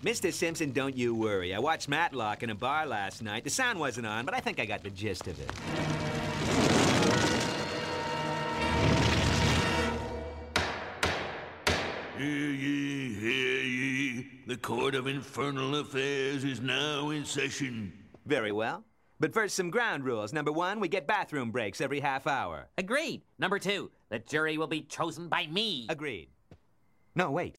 Mr. Simpson, don't you worry. I watched Matlock in a bar last night. The sound wasn't on, but I think I got the gist of it. Hear ye, hear ye. The Court of Infernal Affairs is now in session. Very well. But first, some ground rules. Number 1, we get bathroom breaks every half hour. Agreed. Number 2, the jury will be chosen by me. Agreed. No, wait.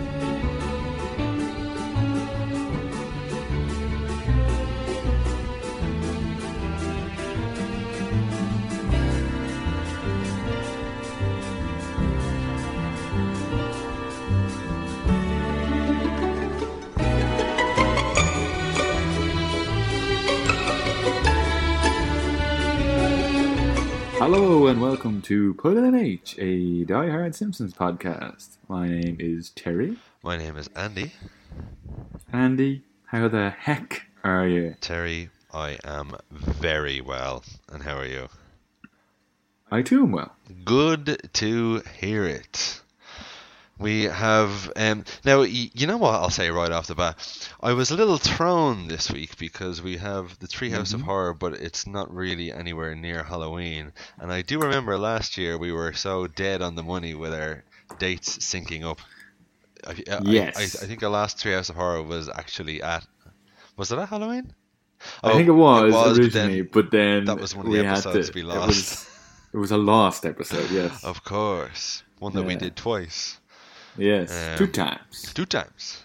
Hello and welcome to Put an H, a Die Hard Simpsons podcast. My name is Terry. My name is Andy. Andy, how the heck are you? Terry, I am very well. And how are you? I too am well. Good to hear it. We have... now, you know what I'll say right off the bat? I was a little thrown this week because we have the Treehouse of Horror, but it's not really anywhere near Halloween. And I do remember last year we were so dead on the money with our dates syncing up. Yes. I think the last Treehouse of Horror was actually at... Was it at Halloween? I think it was originally, but then that was one of the episodes we lost. It was a lost episode, yes. Of course. One that we did twice. Yes, 2 times. 2 times.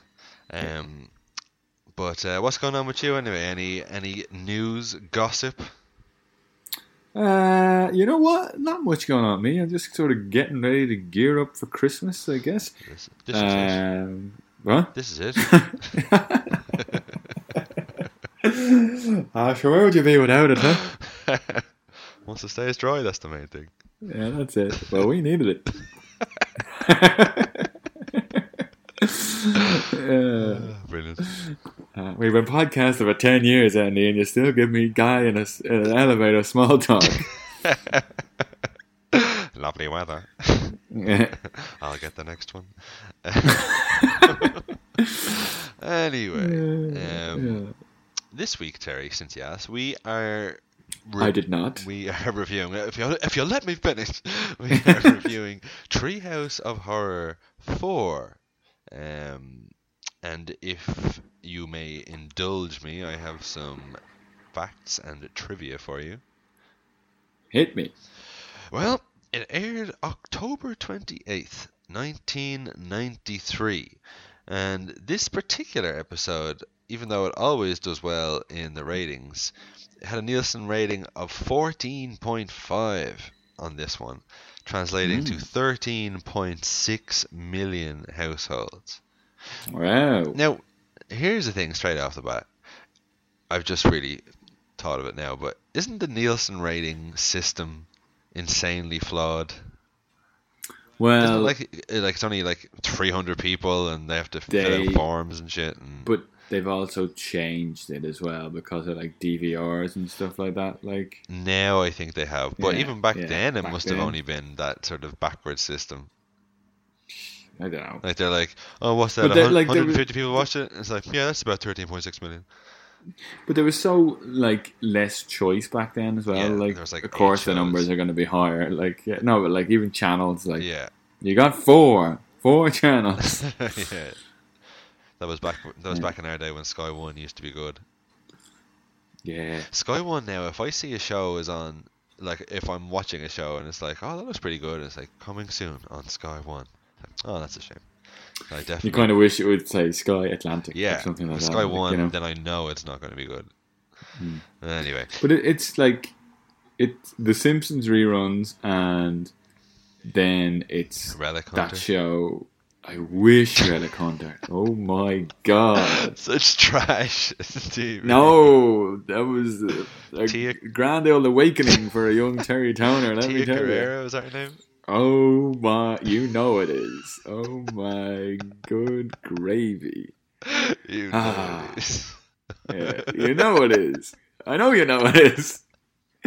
But what's going on with you anyway? Any news, gossip? You know what? Not much going on with me. I'm just sort of getting ready to gear up for Christmas, I guess. This is it. What? This is it. Sure, where would you be without it, huh? Once it stays dry, that's the main thing. Yeah, that's it. Well, we needed it. Brilliant. We've been podcasting for 10 years, Andy, and you still give me guy in an elevator small talk. Lovely weather. I'll get the next one. Anyway, this week, Terry, since you asked, we are... I did not. We are reviewing, if you'll let me finish, we are reviewing Treehouse of Horror 4. And if you may indulge me, I have some facts and trivia for you. Hit me. Well, it aired October 28th, 1993. And this particular episode, even though it always does well in the ratings, it had a Nielsen rating of 14.5 on this one, translating to 13.6 million households. Wow. Now, here's the thing straight off the bat. I've just really thought of it now, but isn't the Nielsen rating system insanely flawed? Well, like it's only like 300 people and they have to fill out forms and shit. But they've also changed it as well because of like DVRs and stuff like that. Like now, I think they have, but even back then, it must have only been that sort of backwards system. I don't know. Like they're like, oh, what's that? 150 people watched it. It's like, yeah, that's about 13.6 million. But there was so like less choice back then as well. Yeah, like, there was, like, of course, the shows. Numbers are going to be higher. Like no, but like even channels. Like you got 4 channels. Yeah. That was back in our day when Sky One used to be good. Yeah. Sky One now, if I see a show is on, like if I'm watching a show and it's like, oh, that looks pretty good, and it's like coming soon on Sky One. Like, oh, that's a shame. I definitely. You kind of wish it would say Sky Atlantic. Yeah. Or something like that. Sky One, you know? then I know it's not going to be good. Anyway. But it's like the Simpsons reruns, and then it's Relic that Hunter. show. I wish Relic Hunter. Oh my god. Such trash TV. No, that was a Tia- grand old awakening for a young Terry Toner, let me Tia tell you. Carrera, was that her name? Oh my, you know it is. Oh my good gravy. You know it is. Yeah, you know it is. I know you know it is.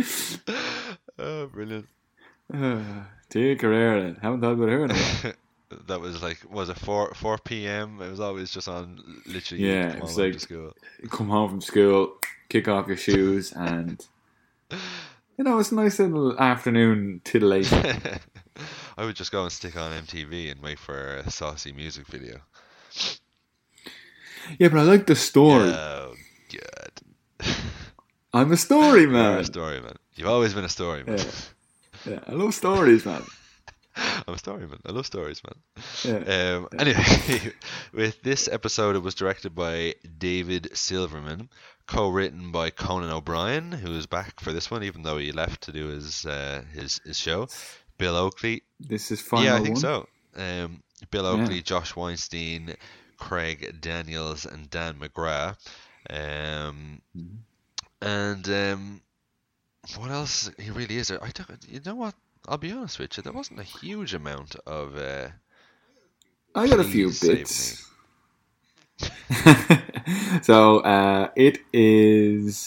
Oh, brilliant. Tia Carrera. Haven't thought about her in a while. that was like, was it 4 p.m.? It was always just on literally. Yeah, come it was home like to school. come home from school, kick off your shoes, and it's a nice little afternoon titillation. I would just go and stick on MTV and wait for a saucy music video. Yeah, but I like the story. Oh, God. I'm a story You're man. a story man. You've always been a story man. Yeah, I love stories, man. I'm a story man. I love stories, man. Yeah. Anyway, with this episode, it was directed by David Silverman, co-written by Conan O'Brien, who is back for this one, even though he left to do his show. Bill Oakley. This is final Yeah, I think one? so. Bill Oakley, Yeah. Josh Weinstein, Craig Daniels, and Dan McGrath. And what else? He really is. I don't. You know what? I'll be honest with you. There wasn't a huge amount of. I got a few Please save bits. So it is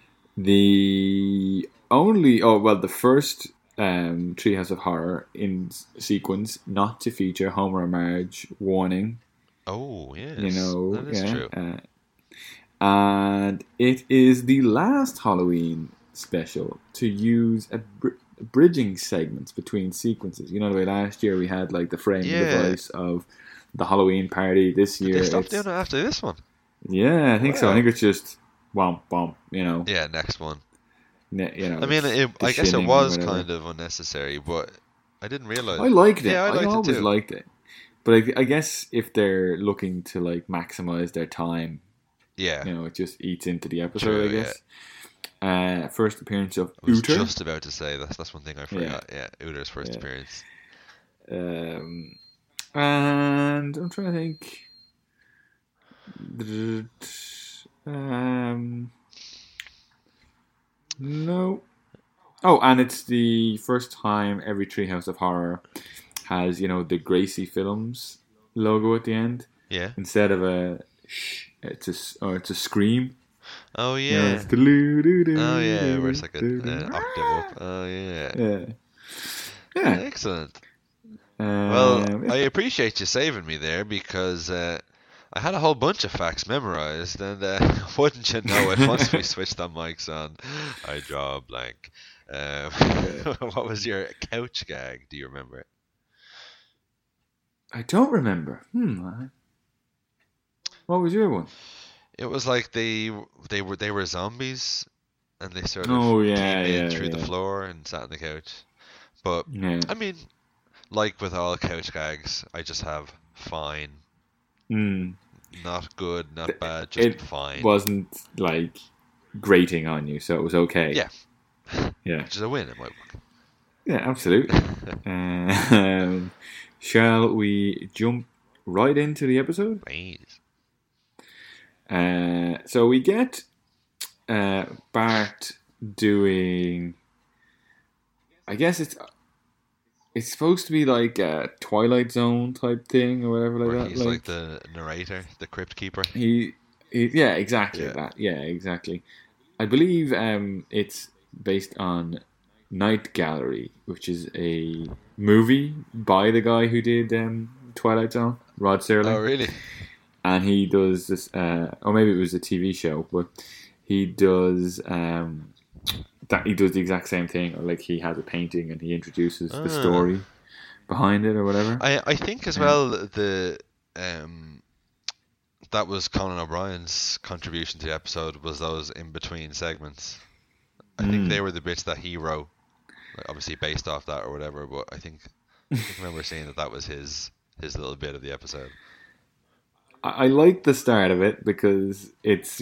the only, the first Treehouse of Horror in sequence not to feature Homer and Marge warning. Oh yes, That is true. And it is the last Halloween special to use bridging segments between sequences. The way last year we had like the framing device of the Halloween party. This year They stopped doing it after this one. Yeah, I think so. I think it's just womp womp. Yeah, next one. I I mean, I guess it was kind of unnecessary, but I didn't realize. I liked it. Yeah, I liked always it too. liked it. But I guess if they're looking to like maximize their time, Yeah, it just eats into the episode. True, I guess. First appearance of I was Uther. just about to say that's one thing I forgot. Yeah, Uther's first appearance. And I'm trying to think. No. Oh, and it's the first time every Treehouse of Horror has, the Gracie Films logo at the end. Yeah. Instead of a shh, it's a scream. Oh yeah. It's Oh yeah, where it's like an octave up. Oh yeah. Yeah. Excellent. Well, I appreciate you saving me there because I had a whole bunch of facts memorized, and wouldn't you know it, once we switched the mics on, I draw a blank. What was your couch gag? Do you remember it? I don't remember. What was your one? It was like they were zombies, and they sort of came in through the floor and sat on the couch. But I mean, like with all couch gags, I just have fine. Not good, not bad, just fine. It wasn't like grating on you, so it was okay. Yeah. Yeah. Which is a win in my book. Yeah, absolutely. Shall we jump right into the episode? Please. So we get Bart doing. I guess it's supposed to be like a Twilight Zone type thing or whatever like Where that. he's like the narrator, the crypt keeper. Yeah, exactly that. Yeah, exactly. I believe it's based on Night Gallery, which is a movie by the guy who did Twilight Zone, Rod Serling. Oh, really? And he does this, or maybe it was a TV show, but he does he does the exact same thing. Or like he has a painting and he introduces the story behind it or whatever. I think as well the that was Conan O'Brien's contribution to the episode, was those in between segments. I think they were the bits that he wrote, like obviously based off that or whatever. But I remember seeing that was his little bit of the episode. I like the start of it because it's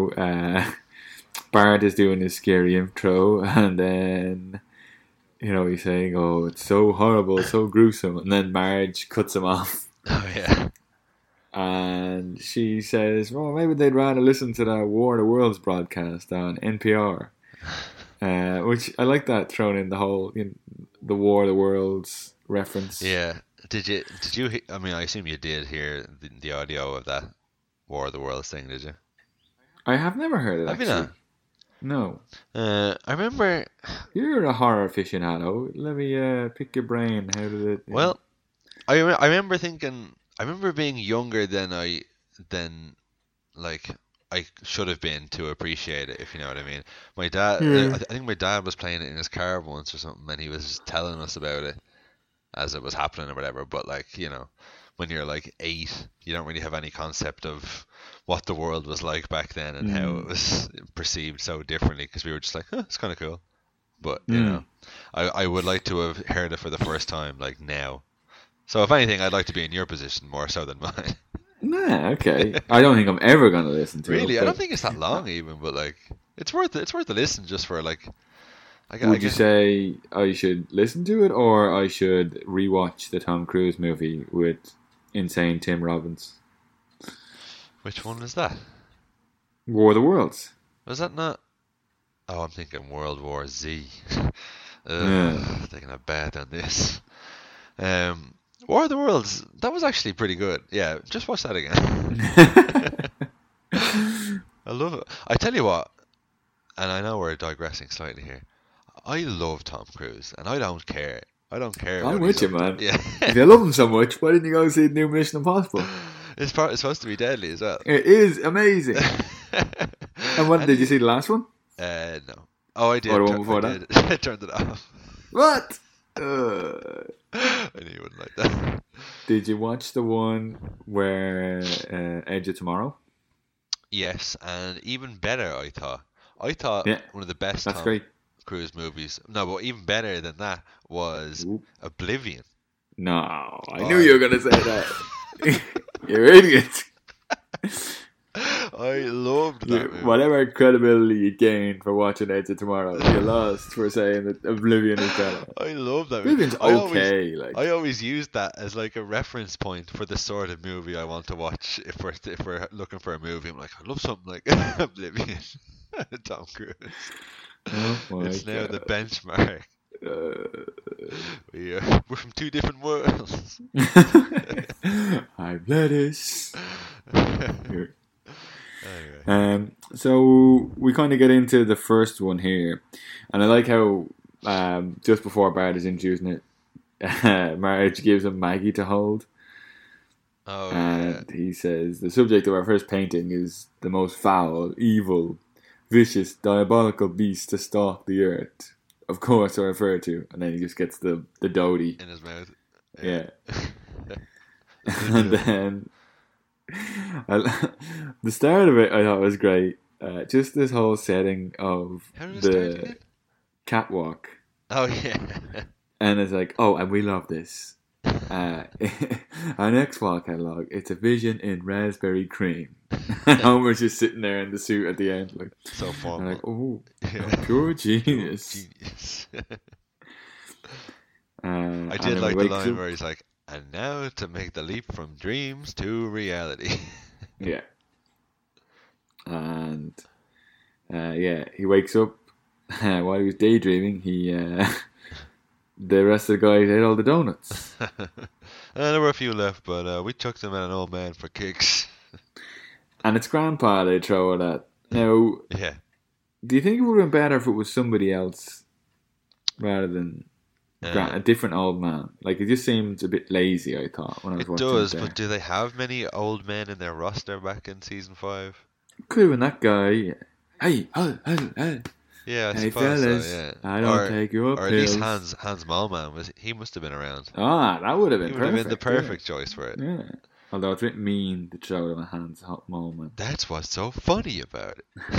Bart is doing his scary intro and then he's saying, "Oh, it's so horrible, so gruesome," and then Marge cuts him off. Oh yeah. And she says, "Well, maybe they'd rather listen to that War of the Worlds broadcast on NPR." Which I like that thrown in the whole the War of the Worlds reference. Yeah. Did you? I mean, I assume you did hear the audio of that War of the Worlds thing, did you? I have never heard it. Have you actually. not? No. I remember. You're a horror aficionado. Let me pick your brain. How did it? Well, I remember thinking. I remember being younger than like I should have been to appreciate it, if you know what I mean. My dad, I think my dad was playing it in his car once or something, and he was telling us about it as it was happening or whatever. But like, you know, when you're like 8, you don't really have any concept of what the world was like back then and how it was perceived so differently, because we were just like, it's kind of cool. But you know, I would like to have heard it for the first time like now. So if anything, I'd like to be in your position more so than mine. Nah, okay. I don't think I'm ever going to listen to it. Really, I but don't think it's that long even, but like it's worth a listen just for like. Would you say I should listen to it, or I should rewatch the Tom Cruise movie with insane Tim Robbins? Which one is that? War of the Worlds. Was that not? Oh, I'm thinking World War Z. Taking a bet on this. War of the Worlds, that was actually pretty good. Yeah, just watch that again. I love it. I tell you what, and I know we're digressing slightly here. I love Tom Cruise, and I don't care. I don't care. I'm with you, man. Yeah. If you love him so much, why didn't you go see the new Mission Impossible? It's supposed to be deadly as well. It is amazing. And what, did you see the last one? No. Oh, I did. Or the one before that? I turned it off. What? I knew you wouldn't like that. Did you watch the one where Edge of Tomorrow? Yes, and even better, I thought. Yeah, one of the best that's Tom great. Cruise movies. No, but even better than that was Oblivion. No, I knew you were going to say that. You're idiot. I loved that movie. Whatever credibility you gained for watching Edge of Tomorrow, you lost for saying that Oblivion is better. I love that movie. Oblivion's okay. I always use that as like a reference point for the sort of movie I want to watch if we're looking for a movie. I'm like, I love something like Oblivion. Tom Cruise. It's now the benchmark. We're from two different worlds. I'm lettuce. So we kind of get into the first one here, and I like how just before Bart is introducing it, Marge gives him Maggie to hold. And he says the subject of our first painting is the most foul, evil, vicious, diabolical beast to stalk the earth. Of course, I refer to, and then he just gets the Dodie in his mouth. Yeah. And then the start of it I thought was great. Just this whole setting of the catwalk. Oh yeah. And it's like, oh, and we love this. Our next wall catalogue, it's a vision in raspberry cream. And Homer's just sitting there in the suit at the end, like so formal. Like, oh, pure genius. I did like the line where he's like, and now to make the leap from dreams to reality. Yeah. And he wakes up while he was daydreaming. The rest of the guys ate all the donuts. There were a few left, but we chucked them at an old man for kicks. And it's Grandpa they throw it at. Now, yeah. Do you think it would have been better if it was somebody else rather than a different old man? Like, it just seems a bit lazy, I thought, when I was watching it. It does, but do they have many old men in their roster back in season 5? Could have been that guy. Hey. Yeah, I hey suppose fellas, so, yeah. I don't take your or pills. Or at least Hans Moleman, he must have been around. Ah, that would have been perfect. He would have been the perfect choice for it. Yeah. Although it's a bit mean to throw them a Hans Moleman. That's what's so funny about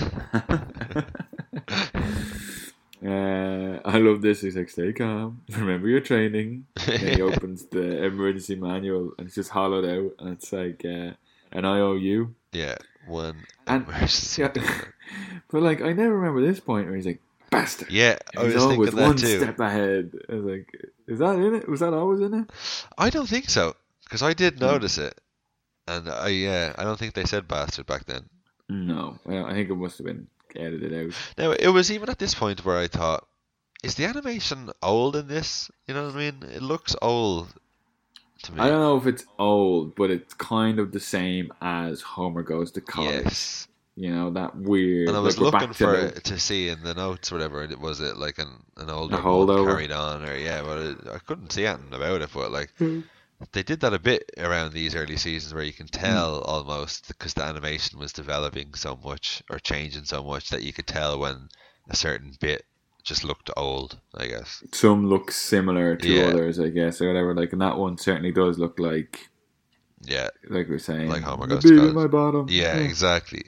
it. I love this. He's like, stay calm. Remember your training. Then he opens the emergency manual and it's just hollowed out. And it's like, an IOU. Yeah, one and, emergency. But like, I never remember this point where he's like, bastard. Yeah, I was always thinking that one too. Step ahead. I was like, is that in it? Was that always in it? I don't think so. Because I did notice it. And I don't think they said bastard back then. No, well, I think it must have been edited out. Now, it was even at this point where I thought, is the animation old in this? You know what I mean? It looks old to me. I don't know if it's old, but it's kind of the same as Homer Goes to College. Yes. You know, that weird... And I was looking for it to see in the notes or whatever, was it like an older one carried on? Or but I couldn't see anything about it, but like... they did that a bit around these early seasons where you can tell almost because the animation was developing so much or changing so much that you could tell when a certain bit just looked old, I guess. Some look similar to Yeah. others, I guess, or whatever. Like, and that one certainly does look like Yeah, we were saying, like Homer the Goes to beat College. in my bottom. yeah, exactly.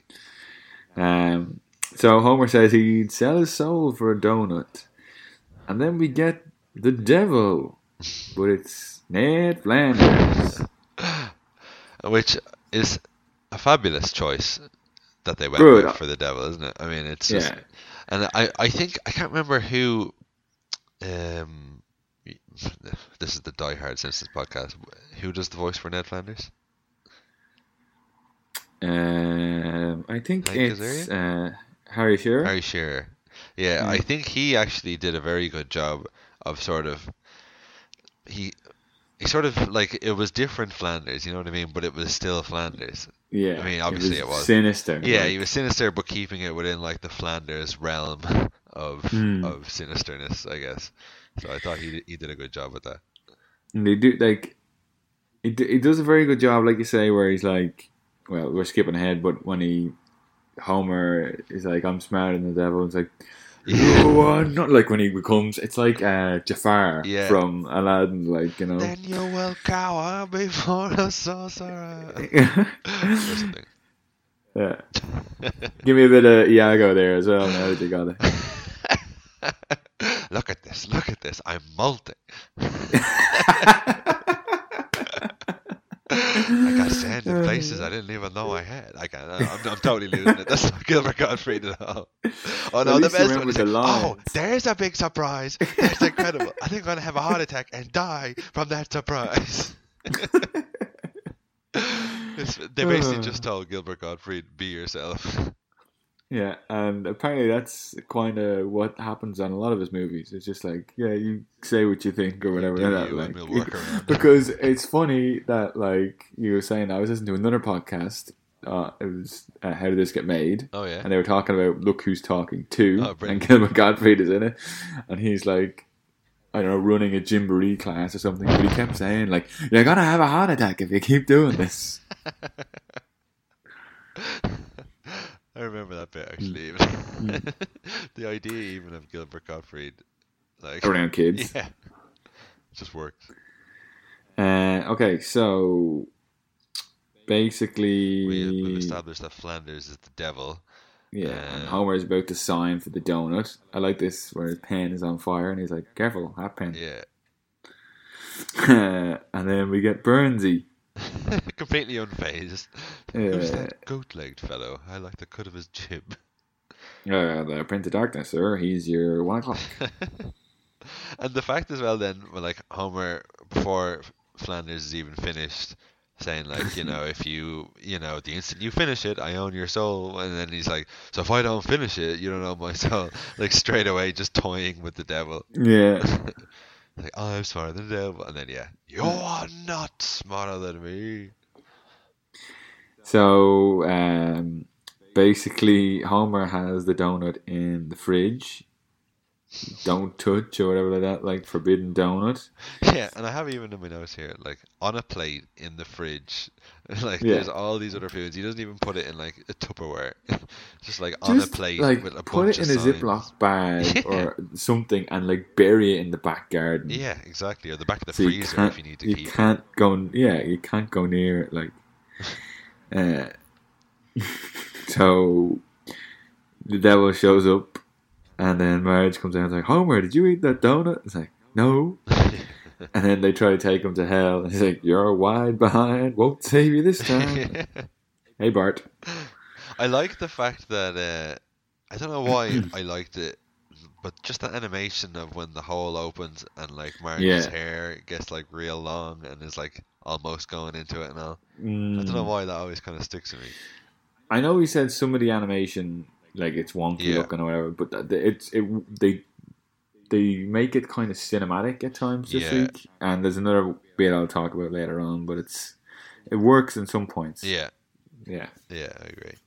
So Homer says he'd sell his soul for a donut, and then we get the devil, but it's Ned Flanders. Which is a fabulous choice that they went Good. with for the devil, isn't it? I mean, it's just, Yeah. and I think I can't remember who. This is the Die Hard Simpsons podcast. Who does the voice for Ned Flanders? I think Hank it's Harry Shearer. Harry Shearer. Yeah, I think he actually did a very good job of sort of he sort of like it was different Flanders, you know what I mean? But it was still Flanders. Yeah, I mean, obviously it was sinister. Yeah, like, he was sinister, but keeping it within like the Flanders realm of sinisterness, I guess. So I thought he did a good job with that. and they do like he does a very good job, like you say, where he's like, well, we're skipping ahead, but when Homer is like, I'm smarter than the devil, it's like, no, I'm not. Like when he becomes, it's like Jafar Yeah. from Aladdin, like, you know. Then you will cower before the sorcerer. Or something. Yeah. Give me a bit of Iago there as well, now that you got it. Look at this, I'm molting. I got sand in places I didn't even know I had. I'm totally losing it. That's not Gilbert Gottfried at all. Oh no, At the least best one remember is the like, oh, lines. there's a big surprise. That's incredible. I think I'm gonna have a heart attack and die from that surprise. They basically just told Gilbert Gottfried, be yourself. Yeah, and apparently that's kind of what happens on a lot of his movies. It's just like, yeah, you say what you think or whatever. Do like you and we'll work around. because it's funny that, like you were saying, I was listening to another podcast. It was How Did This Get Made? Oh yeah. And they were talking about Look Who's Talking To, Oh, and brilliant. Gilbert Gottfried is in it, and he's like, I don't know, running a Gymboree class or something, but he kept saying like, you're gonna have a heart attack if you keep doing this. I remember that bit actually. The idea even of Gilbert Gottfried, like Around kids. yeah, just works. Okay, so basically, We've established that Flanders is the devil. yeah, and Homer is about to sign for the donut. I like this where his pen is on fire and he's like, careful, that pen. Yeah, And then we get Burnsy. completely unfazed. Who's that goat-legged fellow? I like the cut of his jib. The Prince of Darkness, sir. He's your 1 o'clock. And the fact as well then, when like Homer, before Flanders is even finished, saying like, if you the instant you finish it, I own your soul. And then he's like, so if I don't finish it, you don't own my soul. Like straight away just toying with the devil. Yeah. Like, oh, I'm smarter than the devil. And then yeah, you're not smarter than me. So, basically, Homer has the donut in the fridge. Don't touch or whatever like that, like forbidden donut. Yeah, and I have even in my notes here, like on a plate in the fridge, like Yeah. there's all these other foods. He doesn't even put it in like a Tupperware, just like on a Just plate like with a put bunch it in of a signs. Ziploc bag Yeah. or something, and like bury it in the back garden. Yeah, exactly, or the back of the So freezer if you need to you keep. can't go. Yeah, you can't go near it. Like, so the devil shows up, and then Marge comes out and is like, "Homer, did you eat that donut?" It's like, "No." And then they try to take him to hell, and he's like, "You're wide behind, won't save you this time." Hey, Bart. I like the fact that I don't know why I liked it, but just the animation of when the hole opens and like Marge's Yeah. hair gets like real long and is like almost going into it and all. I Mm. don't know why that always kind of sticks to me. I know he said some of the animation, like it's wonky Yeah. looking or whatever, but they make it kind of cinematic at times this Yeah. week. And there's another bit I'll talk about later on, but it works in some points. Yeah, Yeah. I agree.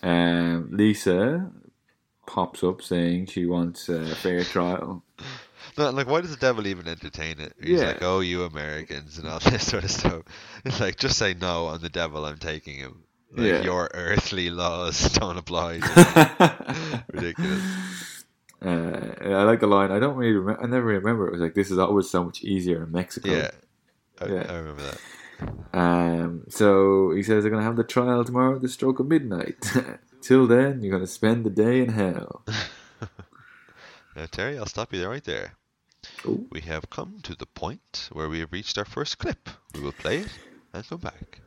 Lisa pops up saying she wants a fair trial. No, like, why does the devil even entertain it? He's Yeah. like, oh, you Americans and all this sort of stuff. It's like, just say no, I'm the devil, I'm taking him. Like, Yeah. your earthly laws don't apply to me. Ridiculous. I like the line. I don't really remember. I never remember. It was like, this is always so much easier in Mexico. Yeah. I Yeah. remember that. So he says they're going to have the trial tomorrow at the stroke of midnight. Till then, you're going to spend the day in hell. Now, Terry, I'll stop you there right there. Ooh. We have come to the point where we have reached our first clip. We will play it and come back.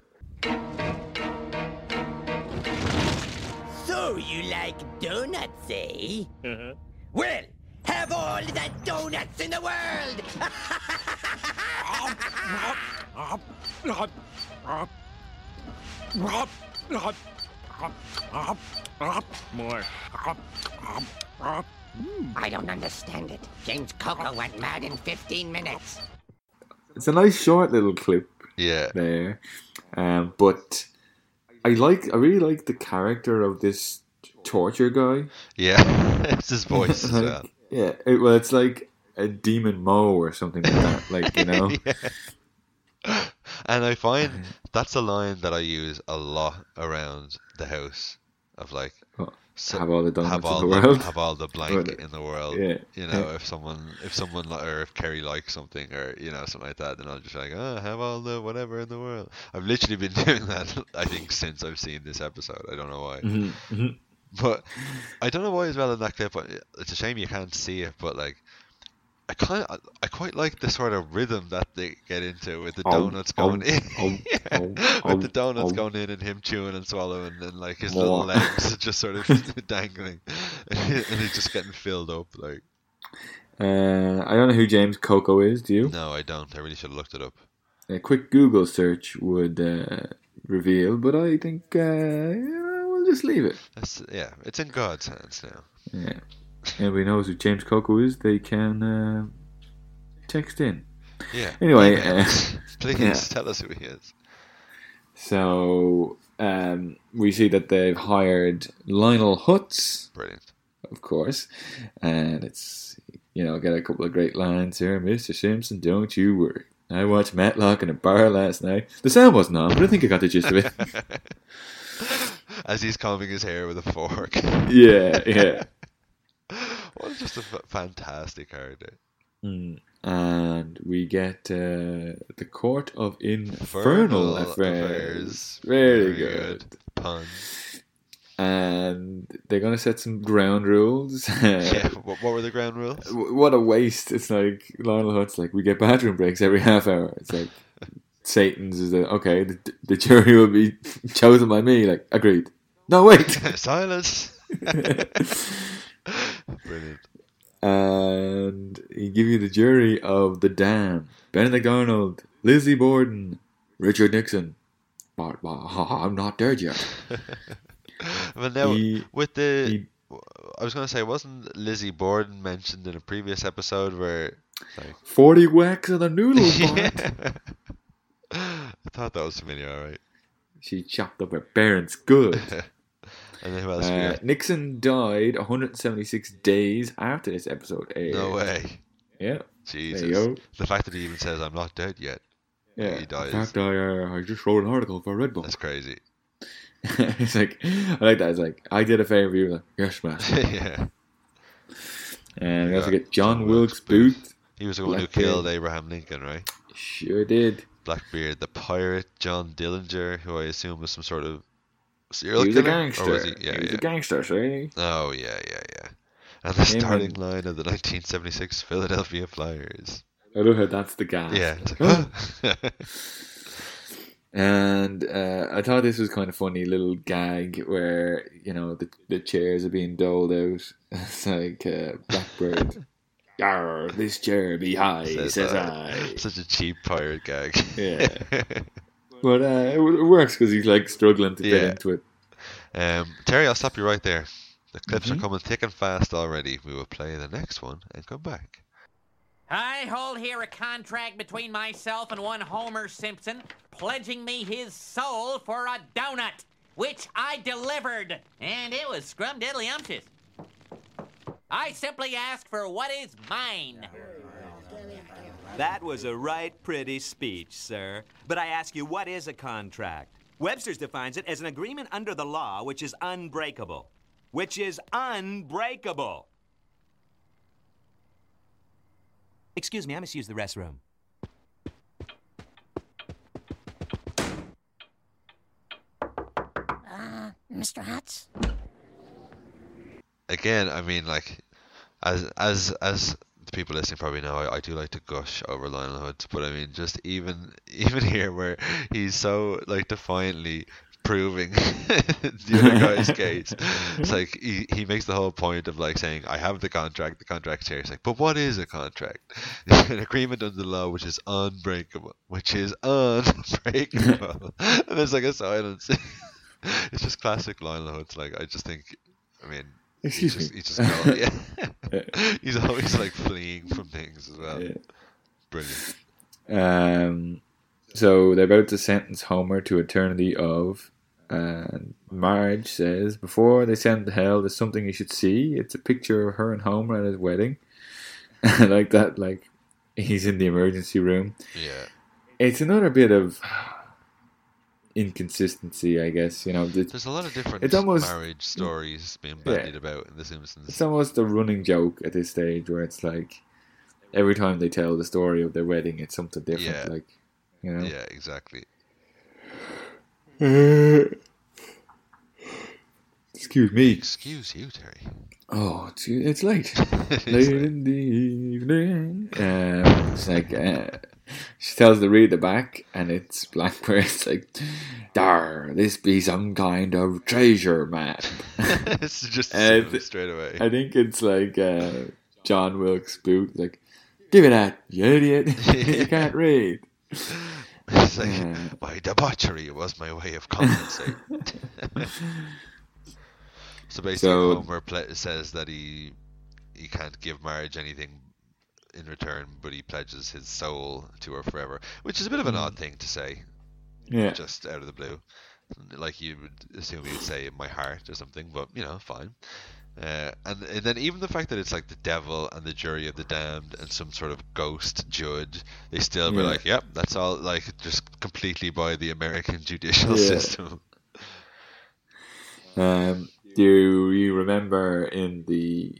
So you like donuts, eh? Well, have all the donuts in the world! More. I don't understand it. James Coco went mad in 15 minutes. It's a nice short little clip Yeah. there. But I really like the character of this torture guy. Yeah. It's his voice as well. Yeah, it's like a Demon Mo or something like that. Like, you know. Yeah. And I find that's a line that I use a lot around the house. Of like, Have all the donuts have all in the world. have all the blank in the world. Yeah. You know, if someone or if Kerry likes something or something like that, then I'll just be like, have all the whatever in the world. I've literally been doing that. I think since I've seen this episode. I don't know why. Mm-hmm. But I don't know why as well in that clip. It's a shame you can't see it, but like, I quite like the sort of rhythm that they get into with the donuts going in. With the donuts going in and him chewing and swallowing and like his little legs just sort of dangling and he's just getting filled up like. I don't know who James Coco is, do you? No, I don't. I really should have looked it up. A quick Google search would reveal, but I think we'll just leave it. It's in God's hands now. Yeah. Anybody knows who James Coco is, they can text in. Yeah. Anyway, please tell us who he is. So we see that they've hired Lionel Hutz. Brilliant. Of course. And it's, get a couple of great lines here. Mr. Simpson, don't you worry. I watched Matlock in a bar last night. The sound wasn't on, but I think I got the gist of it. As he's combing his hair with a fork. Yeah. Well, just a fantastic character. And we get the Court of Infernal Affairs. Very good. Pun. And they're going to set some ground rules. Yeah, what were the ground rules? What a waste. It's like, Lionel Hutz, like, we get bathroom breaks every half hour. It's like, Satan's is okay, the jury will be chosen by me. Like, agreed. No, wait. Silence. Brilliant. And he give you the jury of the Dam: Benedict Arnold, Lizzie Borden, Richard Nixon. But I'm not dead yet. Well, now I was going to say, wasn't Lizzie Borden mentioned in a previous episode where 40 whacks of the noodle pot? I thought that was familiar. All right. She chopped up her parents good. And then who else? Nixon died 176 days after this episode aired. No way. Yeah. Jesus. There you go. The fact that he even says, I'm not dead yet. Yeah. He dies. In fact, I just wrote an article for Red Bull. That's crazy. It's like, I like that. It's like, I did a favour. You were like, yes, master. Yeah. And we also get John Wilkes Booth. He was the one who killed Abraham Lincoln, right? Sure did. Blackbeard, the pirate, John Dillinger, who I assume was some sort of serial He was killer. a gangster. Or was he? Yeah, He was a gangster, see? Oh, yeah. And the starting line of the 1976 Philadelphia Flyers. I love how that's the guy. Yeah. It's like, And I thought this was kind of funny little gag where, the chairs are being doled out. It's like Blackbird. Yarr, this chair be high, says I. Such a cheap pirate gag. Yeah. But it works because he's like struggling to get into it. Terry, I'll stop you right there. The clips are coming thick and fast already. We will play the next one and come back. I hold here a contract between myself and one Homer Simpson, pledging me his soul for a donut, which I delivered, and it was scrumdiddlyumptious. I simply ask for what is mine. That was a right pretty speech, sir. But I ask you, what is a contract? Webster's defines it as an agreement under the law which is unbreakable. Which is unbreakable. Excuse me, I must use the restroom. Mr. Hutz? Again, I mean, like, as the people listening probably know, I do like to gush over Lionel Hutz, but I mean, just even here where he's so like defiantly proving the other guy's case, it's like he makes the whole point of like saying, I have the contract's here. It's like, but what is a contract? An agreement under the law which is unbreakable, and there's like a silence. It's just classic Lionel Hutz. Like, I just think, I mean, he's just yeah. He's always like fleeing from things as well. Yeah. Brilliant. So they're about to sentence Homer to eternity of, and Marge says, before they send him to hell, there's something you should see. It's a picture of her and Homer at his wedding. Like that, like he's in the emergency room. Yeah. It's another bit of inconsistency, I guess. You know, there's a lot of different marriage stories being bandied about in The Simpsons. It's almost a running joke at this stage where it's like every time they tell the story of their wedding, it's something different. Yeah. Like, you know. Yeah, exactly. Excuse me. Excuse you, Terry. Oh, it's late. Late in the evening. It's like she tells to read the back, and it's blank where it's like, "Dar, this be some kind of treasure map." It's just straight away. I think it's like John Wilkes Booth, like, "Give it that, you idiot! You can't read." It's like, my debauchery was my way of compensating. So basically, Homer says that he can't give Marge anything in return, but he pledges his soul to her forever, which is a bit of an odd thing to say. Yeah. Just out of the blue. Like you would assume he'd say my heart or something, but, you know, fine. And then even the fact that it's like the devil and the jury of the damned and some sort of ghost judge, they still be like, yep, that's all, like, just completely by the American judicial system. Do you remember in the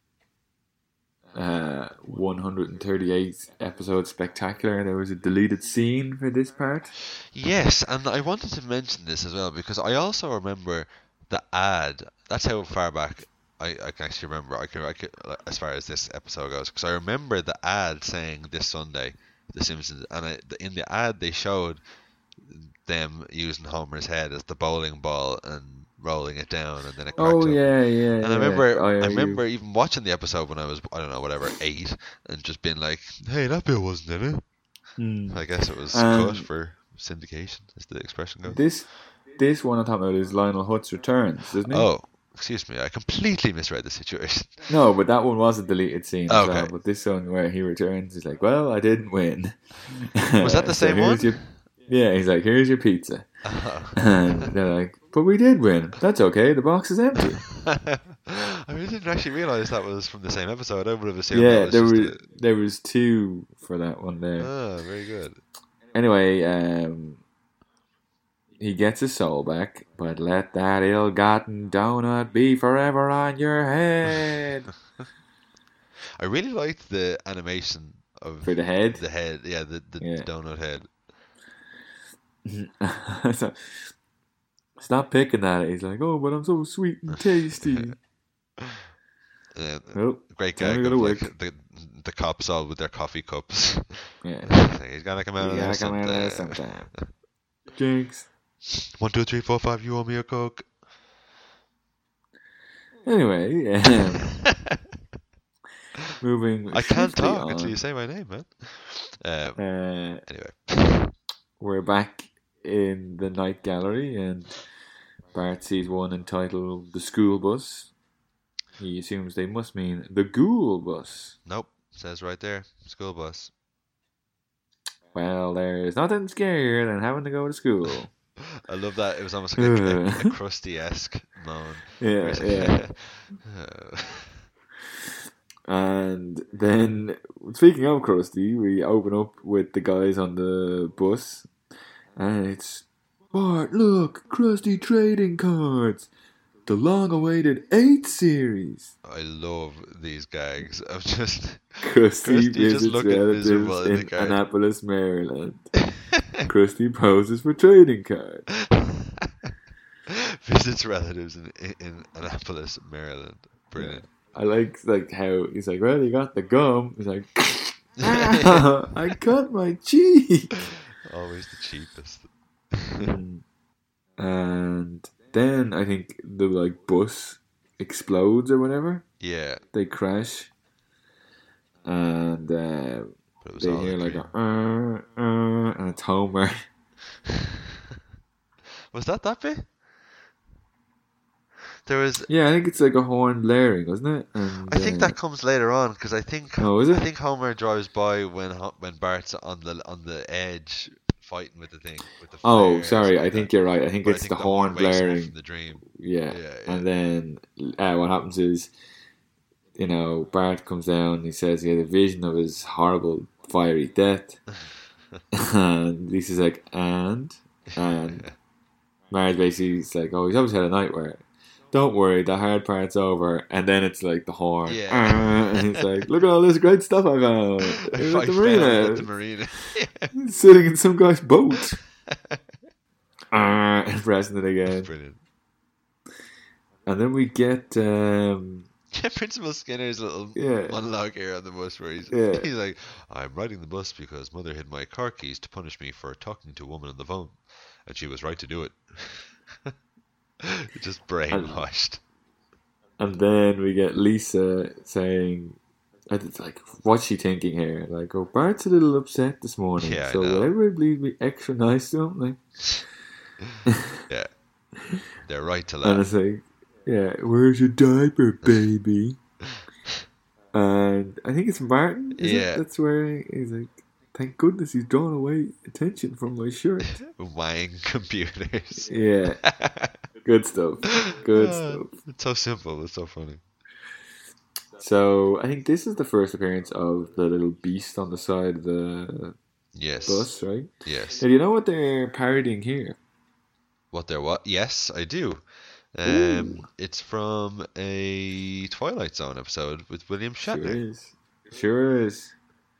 138th episode Spectacular, there was a deleted scene for this part? Yes, and I wanted to mention this as well because I also remember the ad. That's how far back I can actually remember. I can as far as this episode goes, because I remember the ad saying this Sunday, The Simpsons, and in the ad they showed them using Homer's head as the bowling ball and rolling it down, and then it cracked up. Yeah. And I remember even watching the episode when I was, I don't know, whatever, 8, and just being like, hey, that bit wasn't in it. I guess it was cut for syndication, as the expression goes. This one I'm talking about is Lionel Hutz Returns, isn't it? Oh, excuse me, I completely misread the situation. No, but that one was a deleted scene as okay. well. But this one where he returns, he's like, well, I didn't win. Was that the same one? Yeah, he's like, here's your pizza. And they're like, but we did win. That's okay, the box is empty. I really didn't actually realise that was from the same episode. I would have assumed there was 2 for that one there. Oh, very good. Anyway, he gets his soul back, but let that ill-gotten donut be forever on your head. I really liked the animation of... For the head? The head, yeah, the donut head. So, stop picking at it. He's like, oh, but I'm so sweet and tasty. Great gag of like, the cops all with their coffee cups. Yeah. He's gotta come out of there sometime. Jinx. 1, 2, 3, 4, 5, you owe me a Coke. Anyway, moving. I can't talk until you say my name, man. Anyway. We're back in the night gallery, and Bart sees one entitled The School Bus. He assumes they must mean the Ghoul Bus. Nope, says right there, school bus. Well, there's nothing scarier than having to go to school. I love that. It was almost like a Krusty-esque moan. Yeah. And then, speaking of Krusty, we open up with the guys on the bus, and it's, Bart, look, Krusty trading cards, the long-awaited 8 series. I love these gags of just Krusty just visits looking miserable relatives in the in card. Annapolis, Maryland. Krusty poses for trading cards. Visits relatives in Annapolis, Maryland. Brilliant. I like how he's like, well, you got the gum. He's like, ah, I cut my cheek. Always the cheapest. And then I think the bus explodes or whatever. Yeah. They crash, and But it was they all hear a like dream. and it's Homer. Was that bit? There was. Yeah, I think it's like a horn blaring, wasn't it? And, I think that comes later on because I think. Oh, is it? I think Homer drives by when Bart's on the edge fighting with the thing. With the Oh, flares sorry. and I think that. you're right. I think But it's the horn wakes him up blaring. from the dream. Yeah. Yeah. And then what happens is, Bart comes down. He says he had a vision of his horrible fiery death, and Lisa's like, and Marge basically is like, oh, he's always had a nightmare. Don't worry, the hard part's over. And then it's like the horn. Yeah. And he's like, look at all this great stuff I found. I At found the at marina. the marina. Sitting in some guy's boat. And pressing it again. Brilliant. And then we get Principal Skinner's little Yeah. monologue here on the bus where he's Yeah. like, I'm riding the bus because Mother hid my car keys to punish me for talking to a woman on the phone. And she was right to do it. Just brainwashed. And then we get Lisa saying, it's like, what's she thinking here? Like, oh, Bart's a little upset this morning. Yeah, I so know. will everybody be extra nice to him? Like, Yeah. They're right to and laugh. it's like, yeah, where's your diaper, baby? And I think it's Martin. Is Yeah. it? That's where he's like, thank goodness he's drawn away attention from my shirt. Wang computers. Yeah. Good stuff. Good stuff. It's so simple. It's so funny. So I think this is the first appearance of the little beast on the side of the Yes. bus, right? Yes. Now, do you know what they're parodying here? What they're what? Yes, I do. It's from a Twilight Zone episode with William Shatner. Sure is.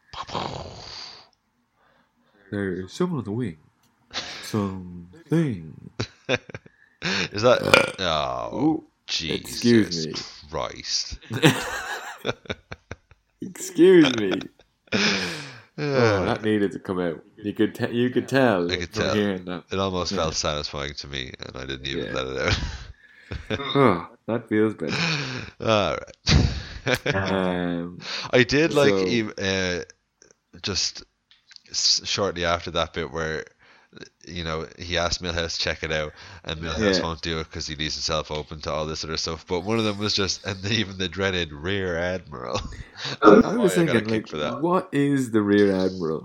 There's someone on the wing. Something. Is that? Oh, Ooh, Jesus excuse me. Christ. Excuse me. Oh, that needed to come out. You could tell. I could from tell. hearing that. It almost felt satisfying to me, and I didn't even Yeah. let it out. Oh, that feels better. All right. I did like so- just shortly after that bit where he asked Milhouse to check it out, and Milhouse Yeah. won't do it because he leaves himself open to all this other stuff. But one of them was just, and even the dreaded Rear Admiral. I was I got a thinking, kick like, for that. what is the Rear Admiral?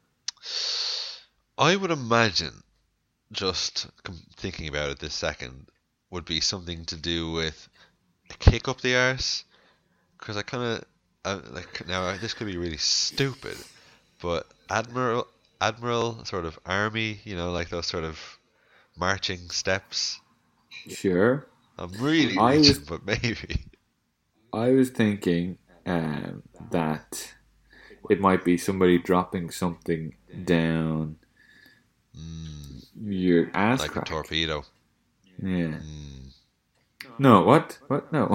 I would imagine, just thinking about it this second, would be something to do with a kick up the arse. Because I kind of now this could be really stupid, but Admiral sort of army, like those sort of marching steps. Sure. I'm really I was- reaching, but maybe. I was thinking that it might be somebody dropping something down your ass Like crack. a torpedo. Yeah. No, what? What? No.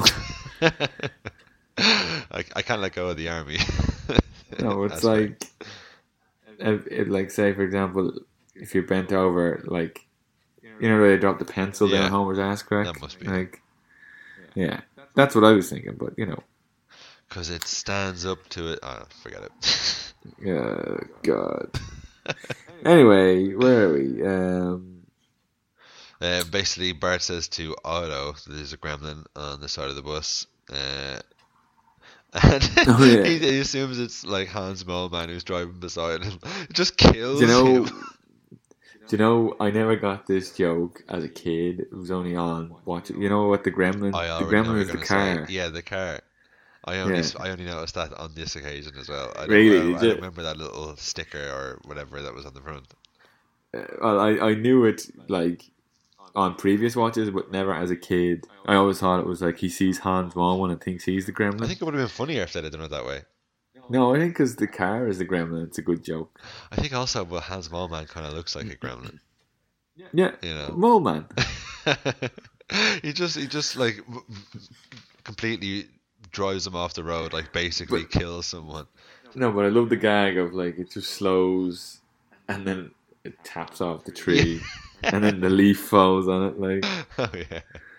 I can't let go of the army. No, it's That's right. like, like, say, for example, if you're bent over, like, where they drop the pencil Yeah. down Homer's ass crack? That must be. Like, yeah. That's what I was thinking, but, Because it stands up to it. Oh, forget it. Oh, God. Anyway, where are we? Basically, Bart says to Otto, there's a gremlin on the side of the bus. And Oh, yeah. he assumes it's like Hans Moleman who's driving beside him. It just kills Do him. you know, I never got this joke as a kid. It was only on watching. You know what the gremlin? I The already know gremlin what is you're the gonna say. car. Yeah, the car. I only noticed that on this occasion as well. I don't, Really? I don't remember that little sticker or whatever that was on the front. Well, I knew it like on previous watches, but never as a kid. I always thought it was like he sees Hans Moleman and thinks he's the gremlin. I think it would have been funnier if they'd have done it that way. No, I think because the car is the gremlin, it's a good joke. I think also, but Hans Moleman kind of looks like a gremlin. Yeah, You know. Moleman. he just like completely drives him off the road, like basically kills someone. No, but I love the gag of like it just slows and then it taps off the tree and then the leaf falls on it. Like, Oh yeah.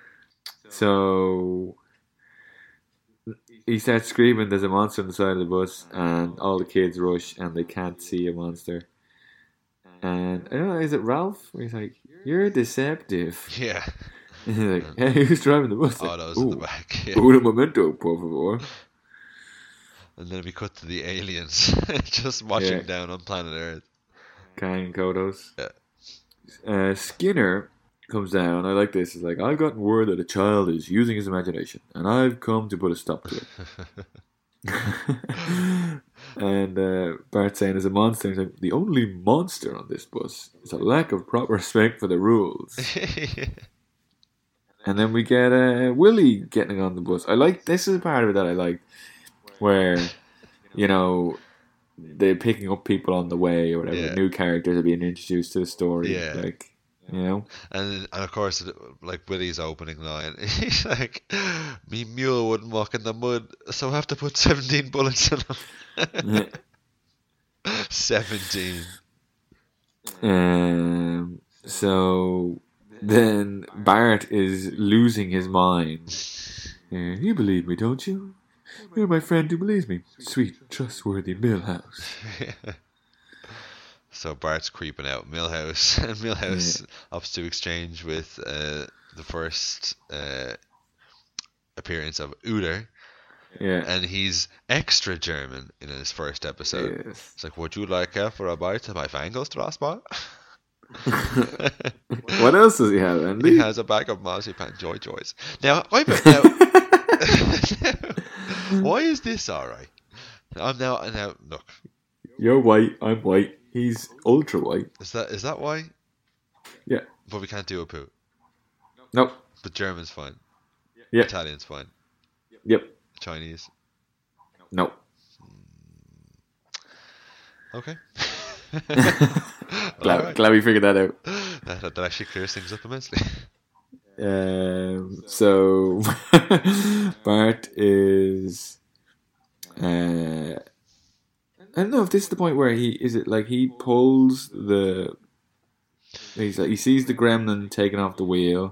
so he starts screaming, "There's a monster on the side of the bus," and all the kids rush and they can't see a monster. And I don't know, is it Ralph? Where he's like, "You're deceptive." Yeah. And he's like, "Hey, who's driving the bus?" Oh, that was in the back. Yeah. Un momento, por favor. And then we cut to the aliens just watching Yeah. down on planet Earth. Kang Kodos. Yeah. Skinner comes down. I like this. He's like, "I've gotten word that a child is using his imagination, and I've come to put a stop to it." And Bart's saying, "There's a monster." He's like, "The only monster on this bus is a lack of proper respect for the rules." And then we get Willie getting on the bus. I like this is a part of it that I like, where you know they're picking up people on the way or whatever. Yeah. New characters are being introduced to the story. Yeah. Like, you know. And of course, like Willie's opening line, he's like, "Me mule wouldn't walk in the mud, so I have to put 17 bullets in him." 17. So then Bart is losing his mind. You believe me, don't you? You're my friend who believes me. Sweet, trustworthy Millhouse. So Bart's creeping out Millhouse, and Millhouse opts to exchange with the first appearance of Uter, Yeah. and he's extra German in his first episode. Yes. It's like, "Would you like for a bite of my Fangelstraßbar?" What else does he have, Andy? He has a bag of marzipan Joy-Joys. Now, why is this alright? I'm now look. You're white, I'm white. He's ultra white. Is that why? Yeah. But we can't do a poo. Nope. But German's fine. Yeah. Italian's fine. Yep. Chinese. Nope. Okay. Glad we figured that out. That actually clears things up immensely. So Bart is I don't know if this is the point where he pulls he sees the gremlin taking off the wheel.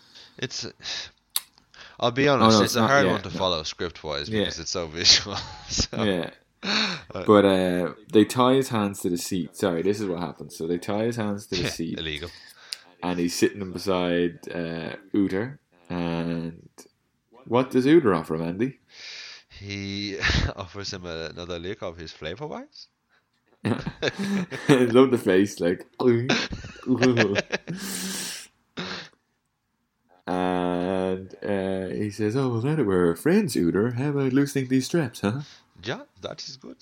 I'll be honest, no, it's it's a not hard yet, one to no. follow script wise because it's so visual. So. Yeah. But they tie his hands to the seat. Sorry, this is what happens. So they tie his hands to the seat. Illegal. And he's sitting beside Uter. And what does Uter offer him, Andy? He offers him another lick of his flavor wines. I love the face, like. And he says, "Oh, well, now that we're friends, Uter, how about loosening these straps, huh?" Yeah, that is good.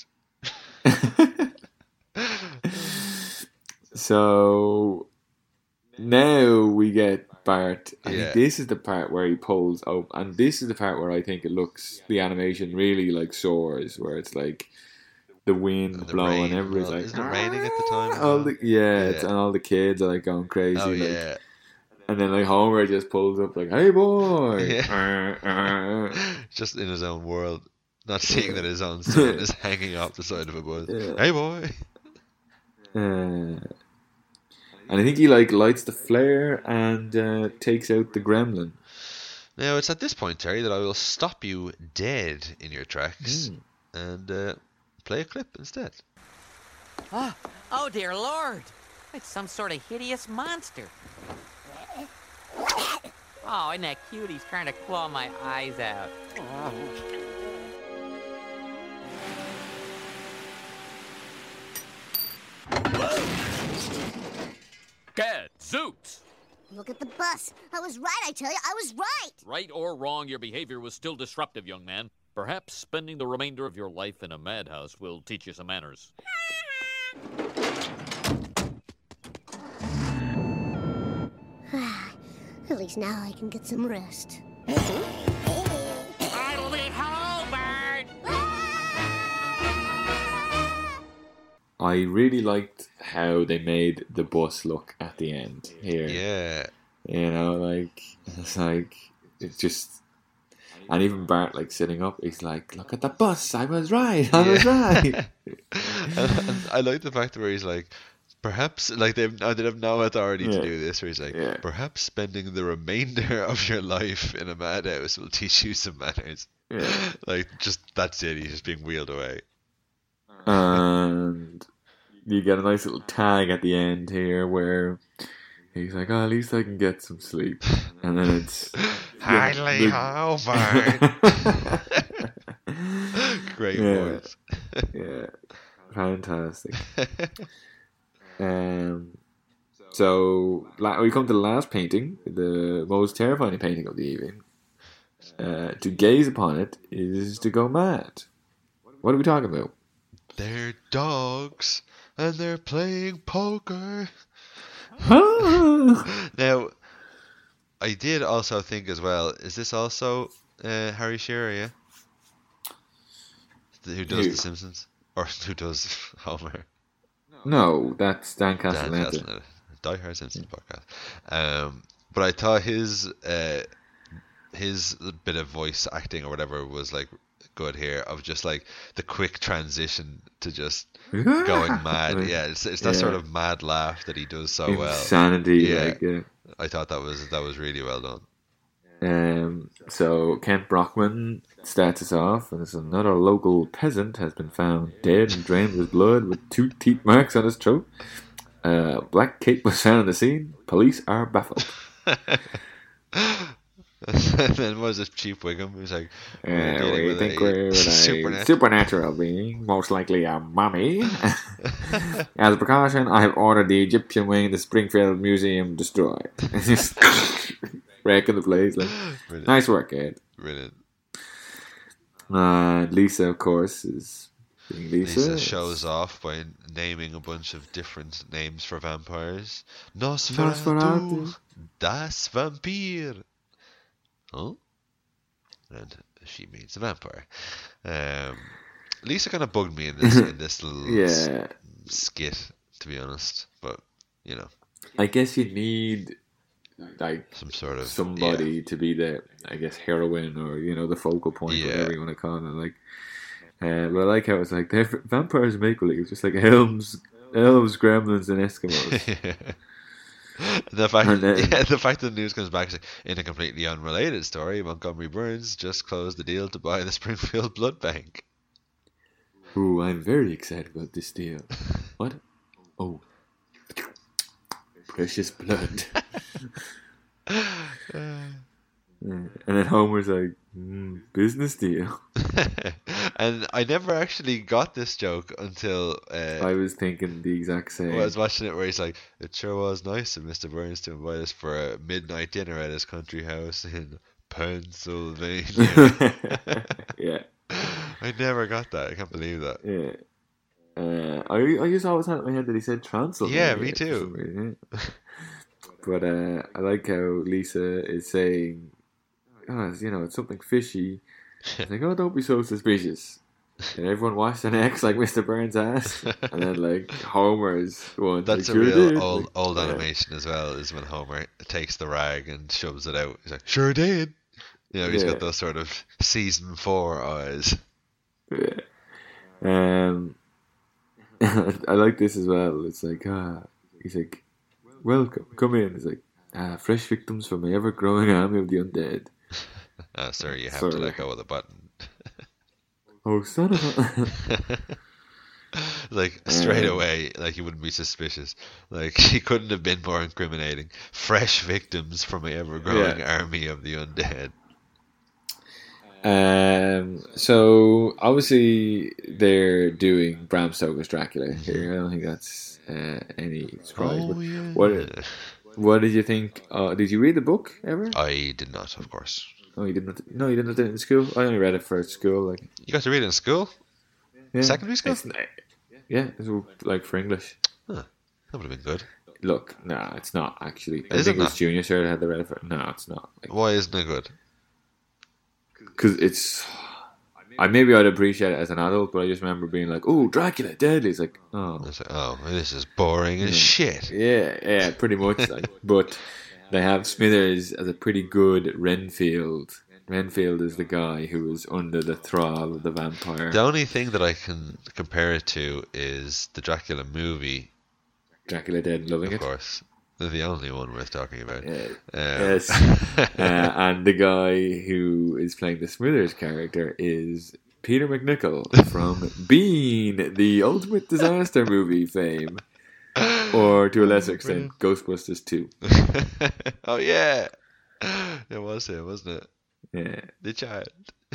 So now we get Bart. I think this is the part where he pulls up, and this is the part where I think the animation really like soars, where it's like the wind blowing, everybody's like, isn't it raining at the time? And all the kids are like going crazy. Oh like, yeah. And then like Homer just pulls up like, "Hey boy!" Just in his own world, not seeing that his own son is hanging off the side of a bus. Yeah. Hey boy! And I think he like lights the flare and takes out the gremlin. Now it's at this point, Terry, that I will stop you dead in your tracks and play a clip instead. Oh, dear Lord. It's some sort of hideous monster. Oh, isn't that cute? He's trying to claw my eyes out. Gadzooks! Look at the bus. I was right, I tell you. I was right. Right or wrong, your behavior was still disruptive, young man. Perhaps spending the remainder of your life in a madhouse will teach you some manners. At least now I can get some rest. I'll be Hobart! I really liked how they made the bus look at the end here. Yeah. You know, like, it's just, and even Bart, like, sitting up, he's like, look at the bus, I was right, I was right. and I like the fact where he's like, perhaps, like, they have no authority to do this, where he's like, perhaps spending the remainder of your life in a madhouse will teach you some manners. Yeah. Like, just, that's it, he's just being wheeled away. And you get a nice little tag at the end here where he's like, oh, at least I can get some sleep. And then it's... Highly Hobart. Great voice. Yeah. Fantastic. So we come to the last painting, the most terrifying painting of the evening. To gaze upon it is to go mad. What are we talking about? They're dogs and they're playing poker. Now, I did also think as well, is this also Harry Shearer, yeah? Who does The Simpsons? Or who does Homer? No, that's Dan Castellaneta. Die Hard Simpsons podcast. But I thought his bit of voice acting or whatever was like good here, of just like the quick transition to just going mad. Yeah, it's that sort of mad laugh that he does so well. Insanity. Yeah. Like, I thought that was really well done. So Kent Brockman starts us off, and there's another local peasant has been found dead and drained with blood with 2 teeth marks on his throat. Black cape was found on the scene. Police are baffled. And then what is this, Chief Wiggum? He was like, we think we're with a supernatural being, most likely a mummy. As a precaution, I have ordered the Egyptian wing of the Springfield Museum destroyed. Just wrecking the place. Like, nice work, Ed. Brilliant. Lisa, of course, is being Lisa. Lisa shows off by naming a bunch of different names for vampires. Nosferatu. Das Vampir. Oh, and she means a vampire. Lisa kind of bugged me in this little skit, to be honest. But you know, I guess you need like some sort of somebody to be the, I guess, heroine or the focal point, whatever you want to call it. Like, but I like how it's like they're vampires make believe. It's just like elves, gremlins, and Eskimos. The fact that the news comes back in a completely unrelated story, Montgomery Burns just closed the deal to buy the Springfield Blood Bank. Ooh, I'm very excited about this deal. What? Oh, precious blood. And then Homer's like, business deal. And I never actually got this joke until I was thinking the exact same. I was watching it where he's like, it sure was nice of Mr. Burns to invite us for a midnight dinner at his country house in Pennsylvania. Yeah. I never got that. I can't believe that. Yeah. I just always had in my head that he said Transylvania. Yeah, me too. But I like how Lisa is saying, it's something fishy. It's like, oh, don't be so suspicious. And everyone wash their necks like Mr. Burns asked. And then, like, Homer's one. That's like, a real old animation as well, is when Homer takes the rag and shoves it out. He's like, sure did. He's got those sort of season 4 eyes. Yeah. I like this as well. It's like, he's like, welcome, come in. He's like, fresh victims from my ever-growing army of the undead. Sir, you have to let go of the button. Oh, son of a... Like, straight away, like, he wouldn't be suspicious. Like, he couldn't have been more incriminating. Fresh victims from my ever-growing army of the undead. So, obviously, they're doing Bram Stoker's Dracula here. I don't think that's any surprise. Oh, yeah. What did you think? Did you read the book ever? I did not, of course. Oh, you didn't. No, you didn't do it in school. I only read it for school. Like, You got to read it in school? yeah. Secondary school? Yeah, it was like for English. Huh, that would have been good. Look, nah, it's not actually. I Is think it it was not? junior cert that had the read it for. No, it's not. Why isn't it good? Because it's. Maybe I'd appreciate it as an adult, but I just remember being like, "Oh, Dracula, deadly." It's like, oh, It's like, oh, this is boring as shit. yeah, pretty much. Like, but they have Smithers as a pretty good Renfield. Renfield is the guy who was under the thrall of the vampire. The only thing that I can compare it to is the Dracula movie, Dracula Dead and Loving of It. course. They're the only one worth talking about. Yes. And the guy who is playing the Smithers character is Peter McNichol from Bean, the Ultimate Disaster movie fame. Or to a lesser extent, Ghostbusters 2. Oh, yeah. It was him, wasn't it? Yeah. The child.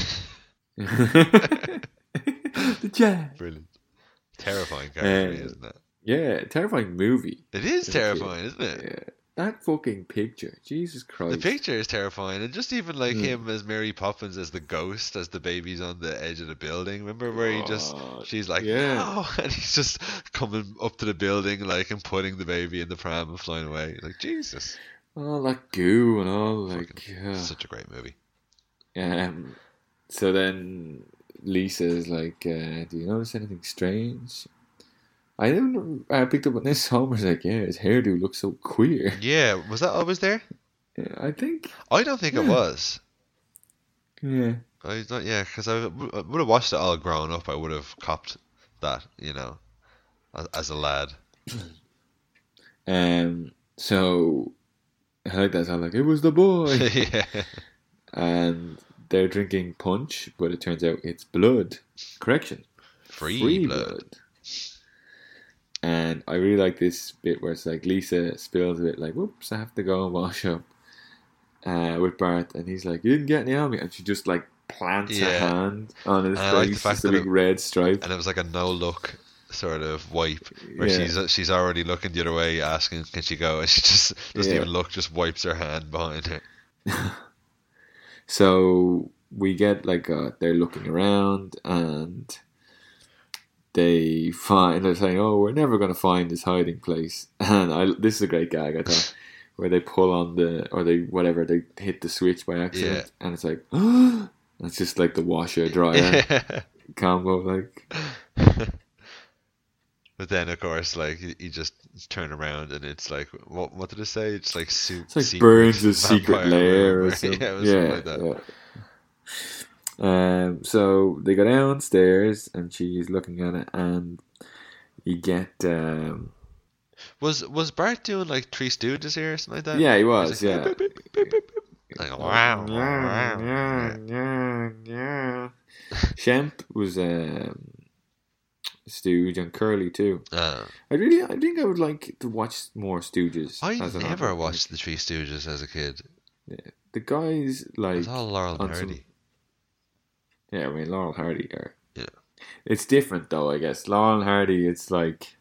The Jack. Brilliant. Terrifying character, isn't it? Yeah, terrifying movie. It is terrifying, isn't it? Yeah. That fucking picture. Jesus Christ. The picture is terrifying, and just even like him as Mary Poppins as the ghost, as the baby's on the edge of the building. Remember where she's like, yeah. no, and he's just coming up to the building like and putting the baby in the pram and flying away. Like, Jesus. All that goo and all, like, yeah. Such a great movie. So then Lisa's like, do you notice anything strange? I picked up on this. Homer's like, yeah, his hairdo looks so queer. Yeah, was that always there? Yeah, I think. I don't think it was. Yeah. Because I would have watched it all growing up. I would have copped that, you know, as a lad. So I like that. So I'm like, it was the boy. Yeah. And they're drinking punch, but it turns out it's blood. Correction. Free blood. And I really like this bit where it's like Lisa spills a bit, like, whoops, I have to go and wash up with Bart. And he's like, you didn't get any on me. And she just like plants her hand on his face. Like just a big red stripe. And it was like a no-look sort of wipe where she's already looking the other way asking, can she go? And she just doesn't even look, just wipes her hand behind her. So we get like, they're looking around and they're saying, oh, we're never going to find this hiding place. And this is a great gag, I thought, where they pull on they hit the switch by accident, and it's like, it's just like the washer dryer combo, like. But then, of course, like you just turn around and it's like, what did it say? It's like it's like Burns' secret lair or something. Yeah, it was something like that. Yeah. So they go downstairs and she's looking at it, and you get was Bart doing like Three Stooges here or something like that? Yeah, he was. Like, Yeah. Like, wow. Shemp was Stooge, and Curly too. I think I would like to watch more Stooges. I never watched the Three Stooges as a kid. Yeah. The guys like it's all Laurel and Hardy. Yeah, I mean Laurel and Hardy are. Yeah. It's different though, I guess. Laurel and Hardy, it's like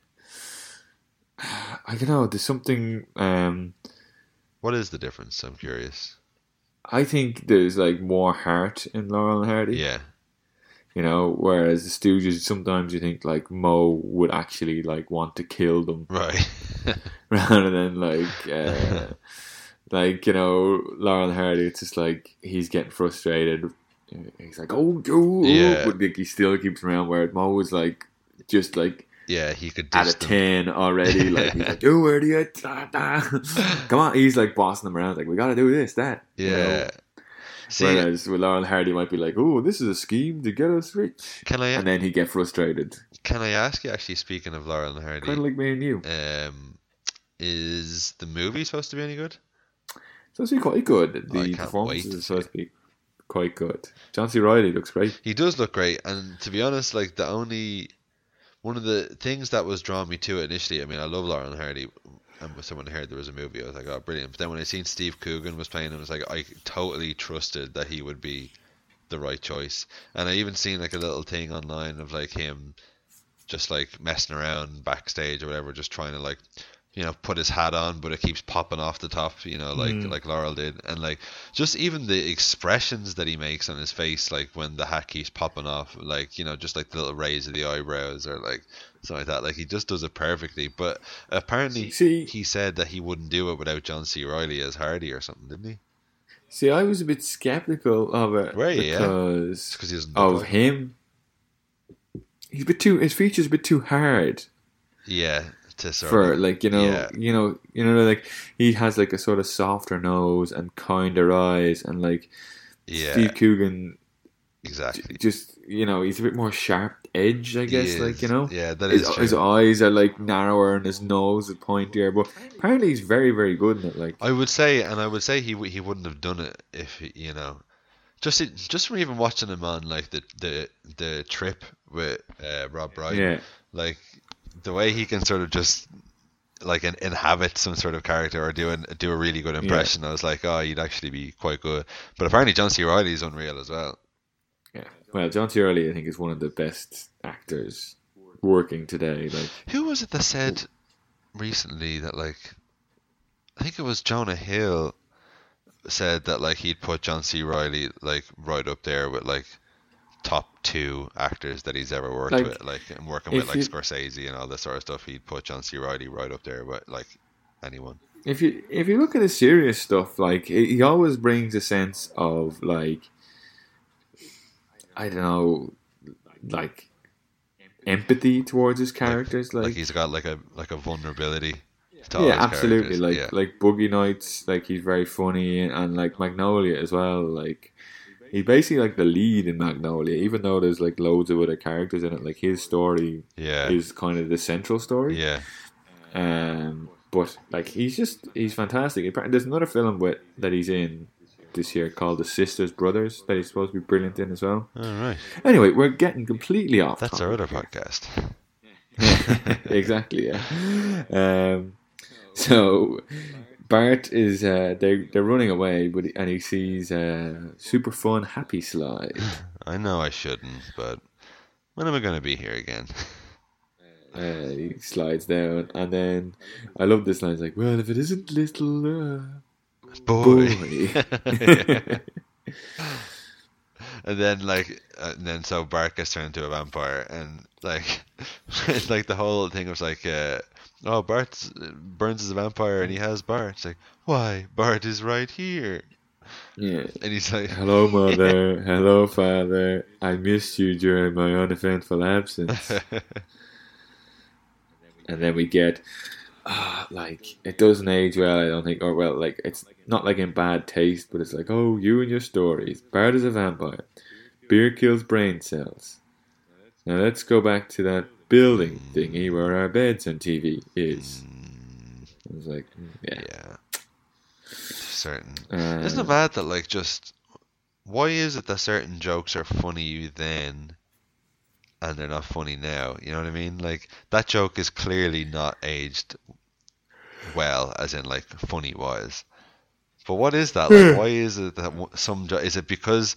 I don't know. There's something. What is the difference? I'm curious. I think there's like more heart in Laurel and Hardy. Yeah. You know, whereas the Stooges, sometimes you think like Moe would actually like want to kill them, right? Rather than like, like, you know, Laurel and Hardy. It's just like he's getting frustrated. He's like, oh, yeah, but like, he still keeps around. Where Moe was like, just like, yeah, he could at a 10 already. Like he's like, oh, where do you? Come on, he's like bossing them around. Like, we got to do this, that. Yeah. You know? See, whereas with Laurel and Hardy might be like, oh, this is a scheme to get us rich. And then he'd get frustrated. Can I ask you, actually, speaking of Laurel and Hardy, kind of like me and you, is the movie supposed to be any good? It's supposed to be quite good. The performances are supposed to be quite good. John C. Reilly looks great. He does look great, and to be honest, like one of the things that was drawing me to it initially, I mean, I love Laurel and Hardy. And when someone heard there was a movie, I was like, oh, brilliant. But then when I seen Steve Coogan was playing, I was like, I totally trusted that he would be the right choice. And I even seen like a little thing online of like him just like messing around backstage or whatever, just trying to like put his hat on, but it keeps popping off the top, like Laurel did. And like just even the expressions that he makes on his face, like when the hat keeps popping off, like, just like the little raise of the eyebrows or like something like that. Like he just does it perfectly. But apparently he said that he wouldn't do it without John C. Reilly as Hardy or something, didn't he? See, I was a bit skeptical of it because of him. He's a bit too. His feature's a bit too hard. Yeah, to sort for of, like like he has like a sort of softer nose and kinder eyes, and like Steve Coogan, exactly. Just he's a bit more sharp edge, I guess. Yeah, that is true. His eyes are like narrower and his nose is pointier, but apparently he's very, very good in it. Like I would say he wouldn't have done it if just from even watching him on like the trip with Rob Brydon, like the way he can sort of just like inhabit some sort of character or do a really good impression. I was like, oh, you'd actually be quite good. But apparently John C. Reilly is unreal as well. Yeah, well, John C. Reilly I think is one of the best actors working today. Like, who was it that said recently that like, I think it was Jonah Hill said that like he'd put John C. Reilly like right up there with like top 2 actors that he's ever worked with, like, and working with like Scorsese and all this sort of stuff. He'd put John C. Reilly right up there with like anyone. If you look at his serious stuff, like he always brings a sense of like, I don't know, like empathy towards his characters. Like he's got like a vulnerability. Yeah, absolutely. Like Boogie Nights, like he's very funny, and like Magnolia as well. Like he's basically like the lead in Magnolia, even though there's like loads of other characters in it. Like his story is kind of the central story. Yeah. But like he's fantastic. There's another film that he's in this year called The Sisters Brothers that he's supposed to be brilliant in as well. All right. Anyway, we're getting completely off. That's our other podcast. Exactly. Yeah. So Bart is they're running away, and he sees super fun happy slide. I know I shouldn't, but when am I going to be here again? He slides down, and then I love this line. It's like, well, if it isn't little boy. And then so Bart gets turned into a vampire, and like it's like the whole thing was like, Bart Burns is a vampire and he has Bart. It's like, why? Bart is right here. Yeah. And he's like, hello, mother. Hello, father. I missed you during my uneventful absence. And then we get, like, it doesn't age well, I don't think. Or, well, like, it's not like in bad taste, but it's like, oh, you and your stories. Bart is a vampire. Beer kills brain cells. Now let's go back to that building thingy where our beds and TV is. I was like, yeah. Certain. Isn't it bad that, like, just, why is it that certain jokes are funny then and they're not funny now? You know what I mean? Like, that joke is clearly not aged well, as in, like, funny-wise. But what is that? Like, why is it that some is it because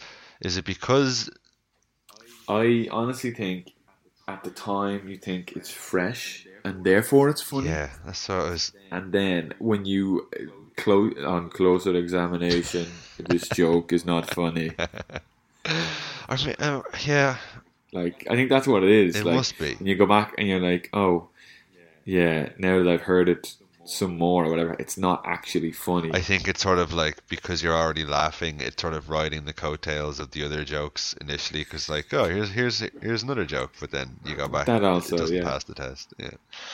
I honestly think at the time you think it's fresh and therefore it's funny. Yeah, that's what it was. And then when you on closer examination, this joke is not funny. I mean, yeah. Like, I think that's what it is. It like, must be. And you go back and you're like, oh, yeah, now that I've heard it some more or whatever, it's not actually funny. I think it's sort of like, because you're already laughing, it's sort of riding the coattails of the other jokes initially, because like, oh, here's another joke, but then you go back, that also, it doesn't pass the test. Yeah.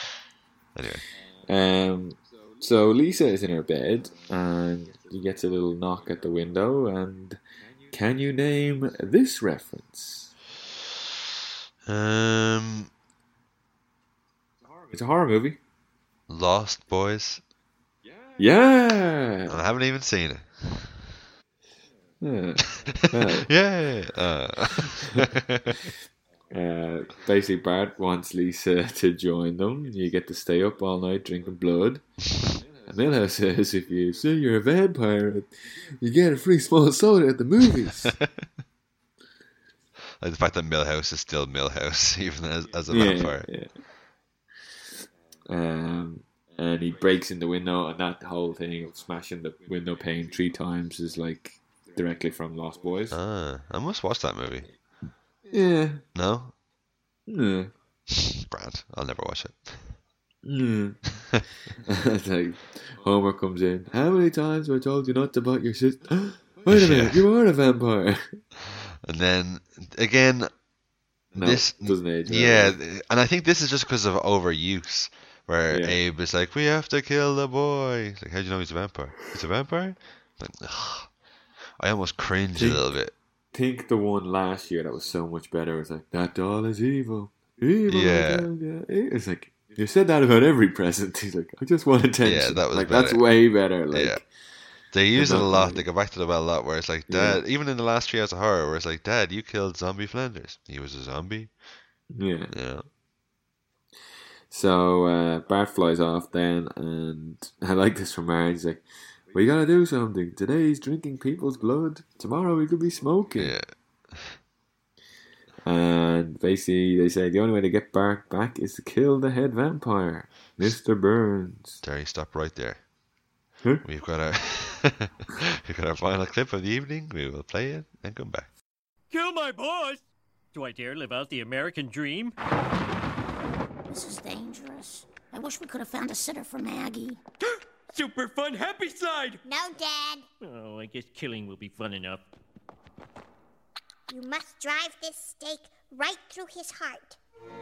Anyway. So Lisa is in her bed and he gets a little knock at the window, and can you name this reference? It's a horror movie. Lost Boys. Yeah. I haven't even seen it. Yeah. Basically, Bart wants Lisa to join them. You get to stay up all night drinking blood. And Milhouse says, if you say you're a vampire, you get a free small soda at the movies. Like the fact that Milhouse is still Milhouse, even as a vampire. Yeah. and he breaks in the window, and that whole thing of smashing the window pane 3 times is like directly from Lost Boys. I must watch that movie. Yeah. No? Yeah. Brand. I'll never watch it. It's like Homer comes in. How many times have I told you not to bite your sister? Wait a minute, you are a vampire. And then again, No, this doesn't age. Yeah, and I think this is just because of overuse, where Abe is like, "We have to kill the boy." It's like, how do you know he's a vampire? He's a vampire. Like, ugh. I almost cringe a little bit. Think the one last year that was so much better was like, that doll is evil. Evil. Yeah. It's like, you said that about every present. He's like, I just want attention. Yeah, that was like better. that's way better. Like, Yeah. They use it a not lot. like- They go back to the well a lot, where it's like, Dad, even in the last Treehouse of Horror, where it's like, Dad, you killed Zombie Flanders. He was a zombie. Yeah. Yeah. So Bart flies off then, and I like this from Marge. He's like, we gotta do something. Today he's drinking people's blood. Tomorrow he could be smoking. Yeah. And basically they say the only way to get Bart back is to kill the head vampire, Mr. Burns. Terry, stop right there. Huh? We've got our final clip of the evening. We will play it and come back. Kill my boss! Do I dare live out the American dream? This is dangerous. I wish we could have found a sitter for Maggie. Super fun happy slide! No, Dad. Oh, I guess killing will be fun enough. You must drive this stake right through his heart.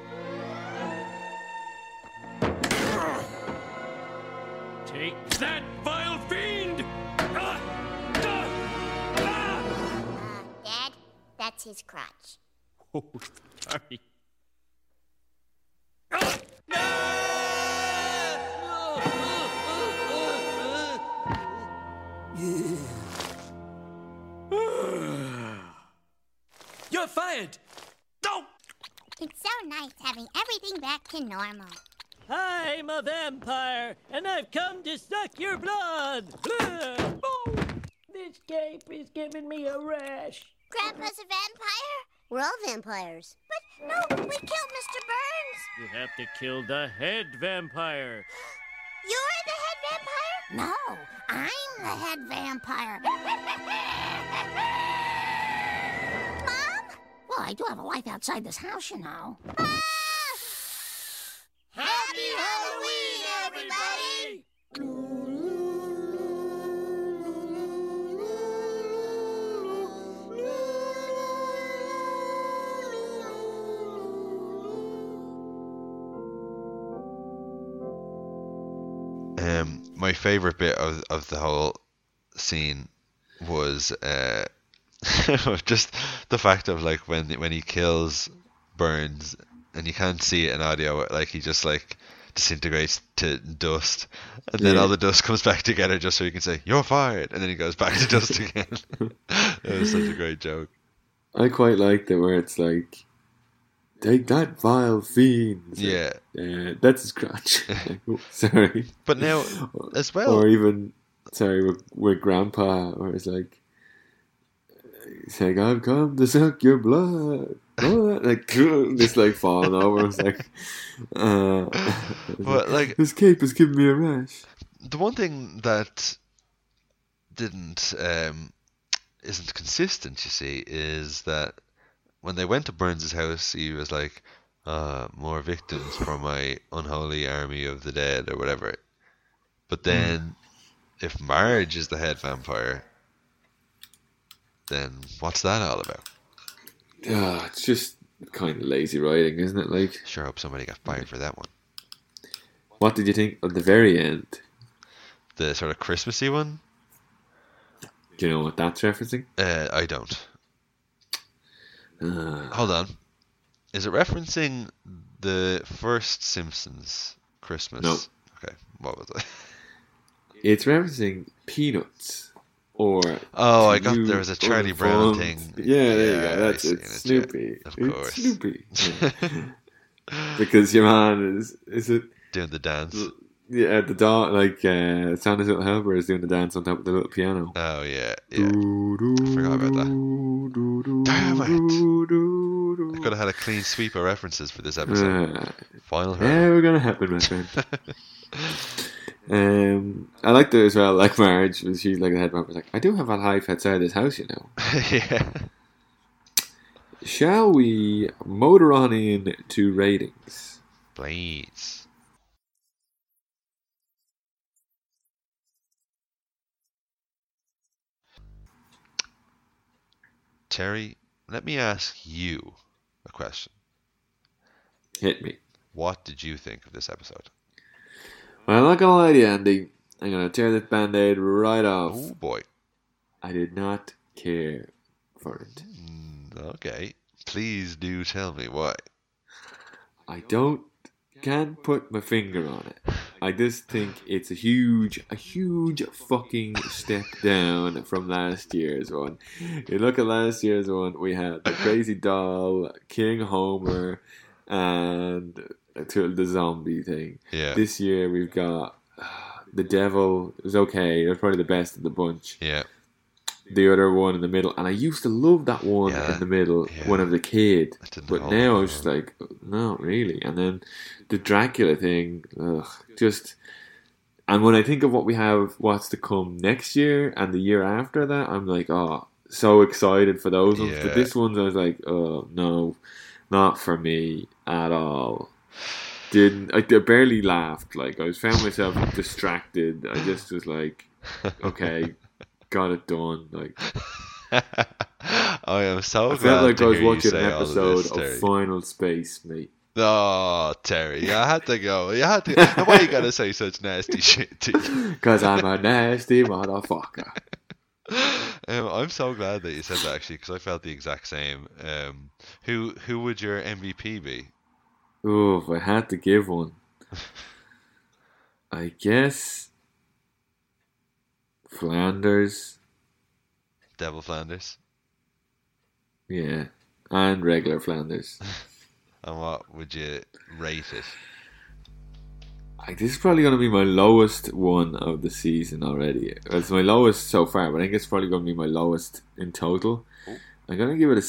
Take that, vile fiend! Dad, that's his crotch. Oh, sorry. You're fired! Don't! It's so nice having everything back to normal. I'm a vampire, and I've come to suck your blood! This cape is giving me a rash. Grandpa's a vampire? We're all vampires. But no, we killed Mr. Burns. You have to kill the head vampire. You're the head vampire? No, I'm the head vampire. Mom? Well, I do have a life outside this house, you know. Happy Halloween, everybody! My favorite bit of the whole scene was just the fact of like when he kills Burns and you can't see it in audio, like he just like disintegrates to dust, and then all the dust comes back together just so you can say you're fired, and then he goes back to dust again. It was such a great joke. I quite liked it where it's like, take that, vile fiend. It's Yeah. like, that's his crotch. Like, oh, sorry. But now, as well, Or even, sorry, with Grandpa, where it's like, he's like, I've come to suck your blood. Oh, like, just like falling over. It's like, but like, this cape is giving me a rash. the one thing that didn't isn't consistent, you see, is that when they went to Burns' house, he was like, more victims for my unholy army of the dead, or whatever. But then, if Marge is the head vampire, then what's that all about? It's just kind of lazy writing, isn't it? Like, Sure hope somebody got fired for that one. what did you think of the very end? The sort of Christmassy one? Do you know what that's referencing? I don't. Hold on. Is it referencing the first Simpsons Christmas? No. Okay, what was it? It's referencing Peanuts. Or Oh, I To got You there was a Charlie Unformed. Brown thing. Yeah, there you Yeah, go. That's I it. seen it, Snoopy. yeah. Of It's course. Snoopy. Yeah. Because your man is it? Doing the dance. Yeah, the dog like Santa's little helper is doing the dance on top of the little piano. Oh yeah, yeah. Forgot about that. Damn it! I could have had a clean sweep of references for this episode. Final hurdle. Never gonna happen, my friend. I liked it as well. Like Marge, she's like the head member. Like, I do have a life outside this house, you know. Yeah. Shall we motor on in to ratings? Please. Terry, let me ask you a question. Hit me. What did you think of this episode? Well, I'm not gonna lie to you, Andy. I'm gonna tear this band-aid right off. Oh boy. I did not care for it. Okay. Please do tell me why. I can't put my finger on it. I just think it's a huge fucking step down from last year's one. You look at last year's one, we had the Crazy Doll, King Homer, and the zombie thing. Yeah. This year we've got the Devil. It was okay. It was probably the best of the bunch. Yeah. The other one in the middle, and I used to love that one in the middle when I was a kid, but now I was just like, not really. And then the Dracula thing, just. And when I think of what's to come next year and the year after that, I'm like, oh, so excited for those ones. But this one, I was like, oh no, not for me at all. I barely laughed. Like, I found myself distracted. I just was like, okay. Got it done. Like, I am so glad. I felt like to I was hear you watching say an all episode this, of Final Space, mate. Oh, Terry, I had to go. You had to. Why you gotta say such nasty shit to you? Because I'm a nasty motherfucker. I'm so glad that you said that, actually, because I felt the exact same. Who would your MVP be? Oh, if I had to give one, I guess Flanders. Devil Flanders. Yeah, and regular Flanders. And what would you rate it? This is probably going to be my lowest one of the season already. It's my lowest so far, but I think it's probably going to be my lowest in total. Ooh. I'm going to give it a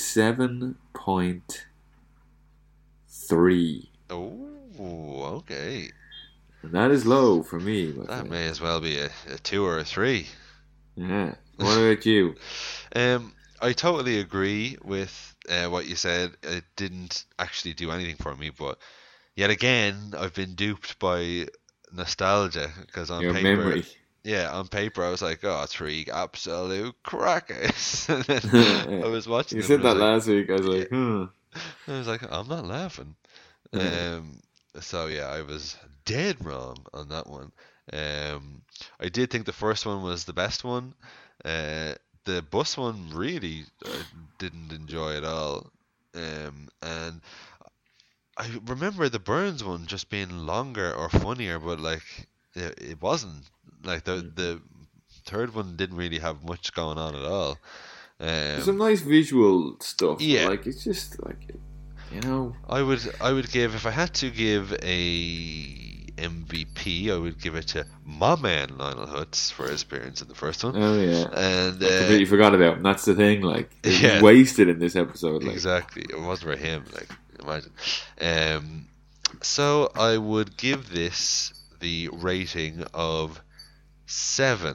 7.3. Oh, okay. And that is low for me. That may as well be a 2 or a 3. Yeah. What about you? I totally agree with what you said. It didn't actually do anything for me, but yet again, I've been duped by nostalgia, because on Your paper, memory. Yeah, on paper I was like, oh, 3 absolute crackers. And then I was watching. You said that last week. I was like, I was like, I'm not laughing. So yeah, I was dead wrong on that one. I did think the first one was the best one. The bus one really didn't enjoy at all. And I remember the Burns one just being longer or funnier, but like it wasn't. Like the third one didn't really have much going on at all. Some nice visual stuff. Yeah, like it's just like, you know. I would give, if I had to give a MVP, I would give it to my man Lionel Hutz for his appearance in the first one. Oh yeah, and I completely forgot about him. That's the thing. Like, yeah, wasted in this episode. Like. Exactly, it wasn't for him. Like, imagine. So I would give this the rating of 7.0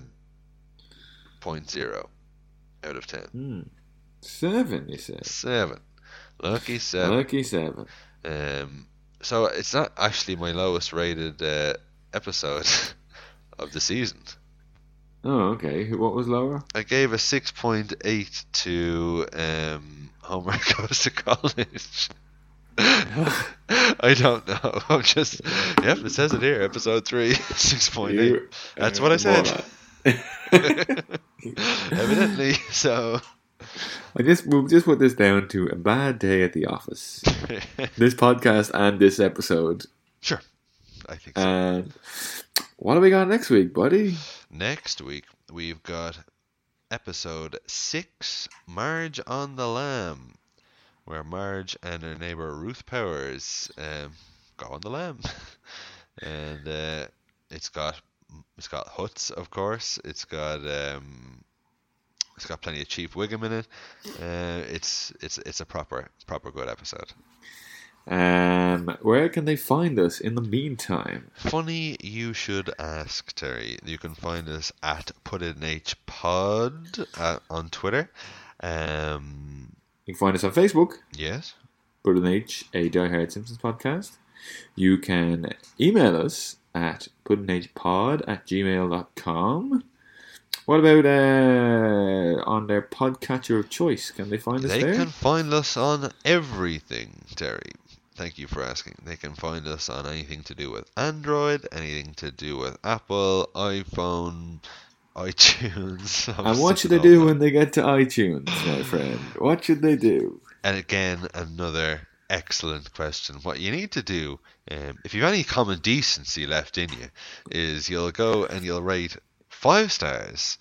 out of 10. 7, you said? 7. Lucky 7. Lucky 7. So it's not actually my lowest rated episode of the season. Oh, okay. What was lower? I gave a 6.8 to Homer Goes to College. I don't know. I'm just... Yep, it says it here. Episode 3, 6.8. That's what I said. Evidently, so... We'll just put this down to a bad day at the office. This podcast and this episode. Sure. I think so. And what do we got next week, buddy? Next week, we've got episode 6, Marge on the Lam, where Marge and her neighbor Ruth Powers go on the lam. And it's got Hutz, of course. It's got plenty of Chief Wiggum in it. It's a proper good episode. Where can they find us in the meantime? Funny you should ask, Terry. You can find us at PutInHPod on Twitter. You can find us on Facebook. Yes. Put in H, a Die Hard Simpsons podcast. You can email us at putinhpod@gmail.com. What about on their podcatcher of choice? Can they find us there? They can find us on everything, Terry. Thank you for asking. They can find us on anything to do with Android, anything to do with Apple, iPhone, iTunes. And what should they do when they get to iTunes, my friend? What should they do? And again, another excellent question. What you need to do, if you've any common decency left in you, is you'll go and you'll rate 5 stars.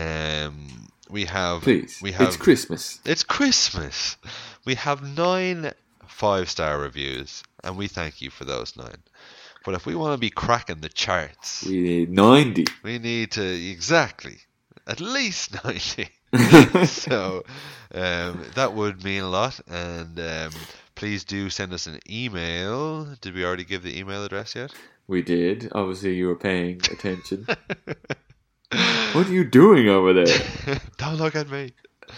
Please. It's Christmas. It's Christmas. We have 9 5-star reviews, and we thank you for those 9. But if we want to be cracking the charts, we need 90. We need to at least 90. So that would mean a lot. And please do send us an email. Did we already give the email address yet? We did. Obviously, you were paying attention. What are you doing over there? Don't look at me.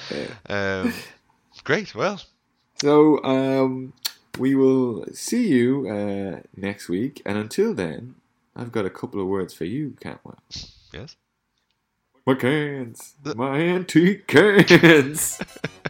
Great. Well. So, we will see you next week. And until then, I've got a couple of words for you, Catwell. Yes? My cans. My antique cans.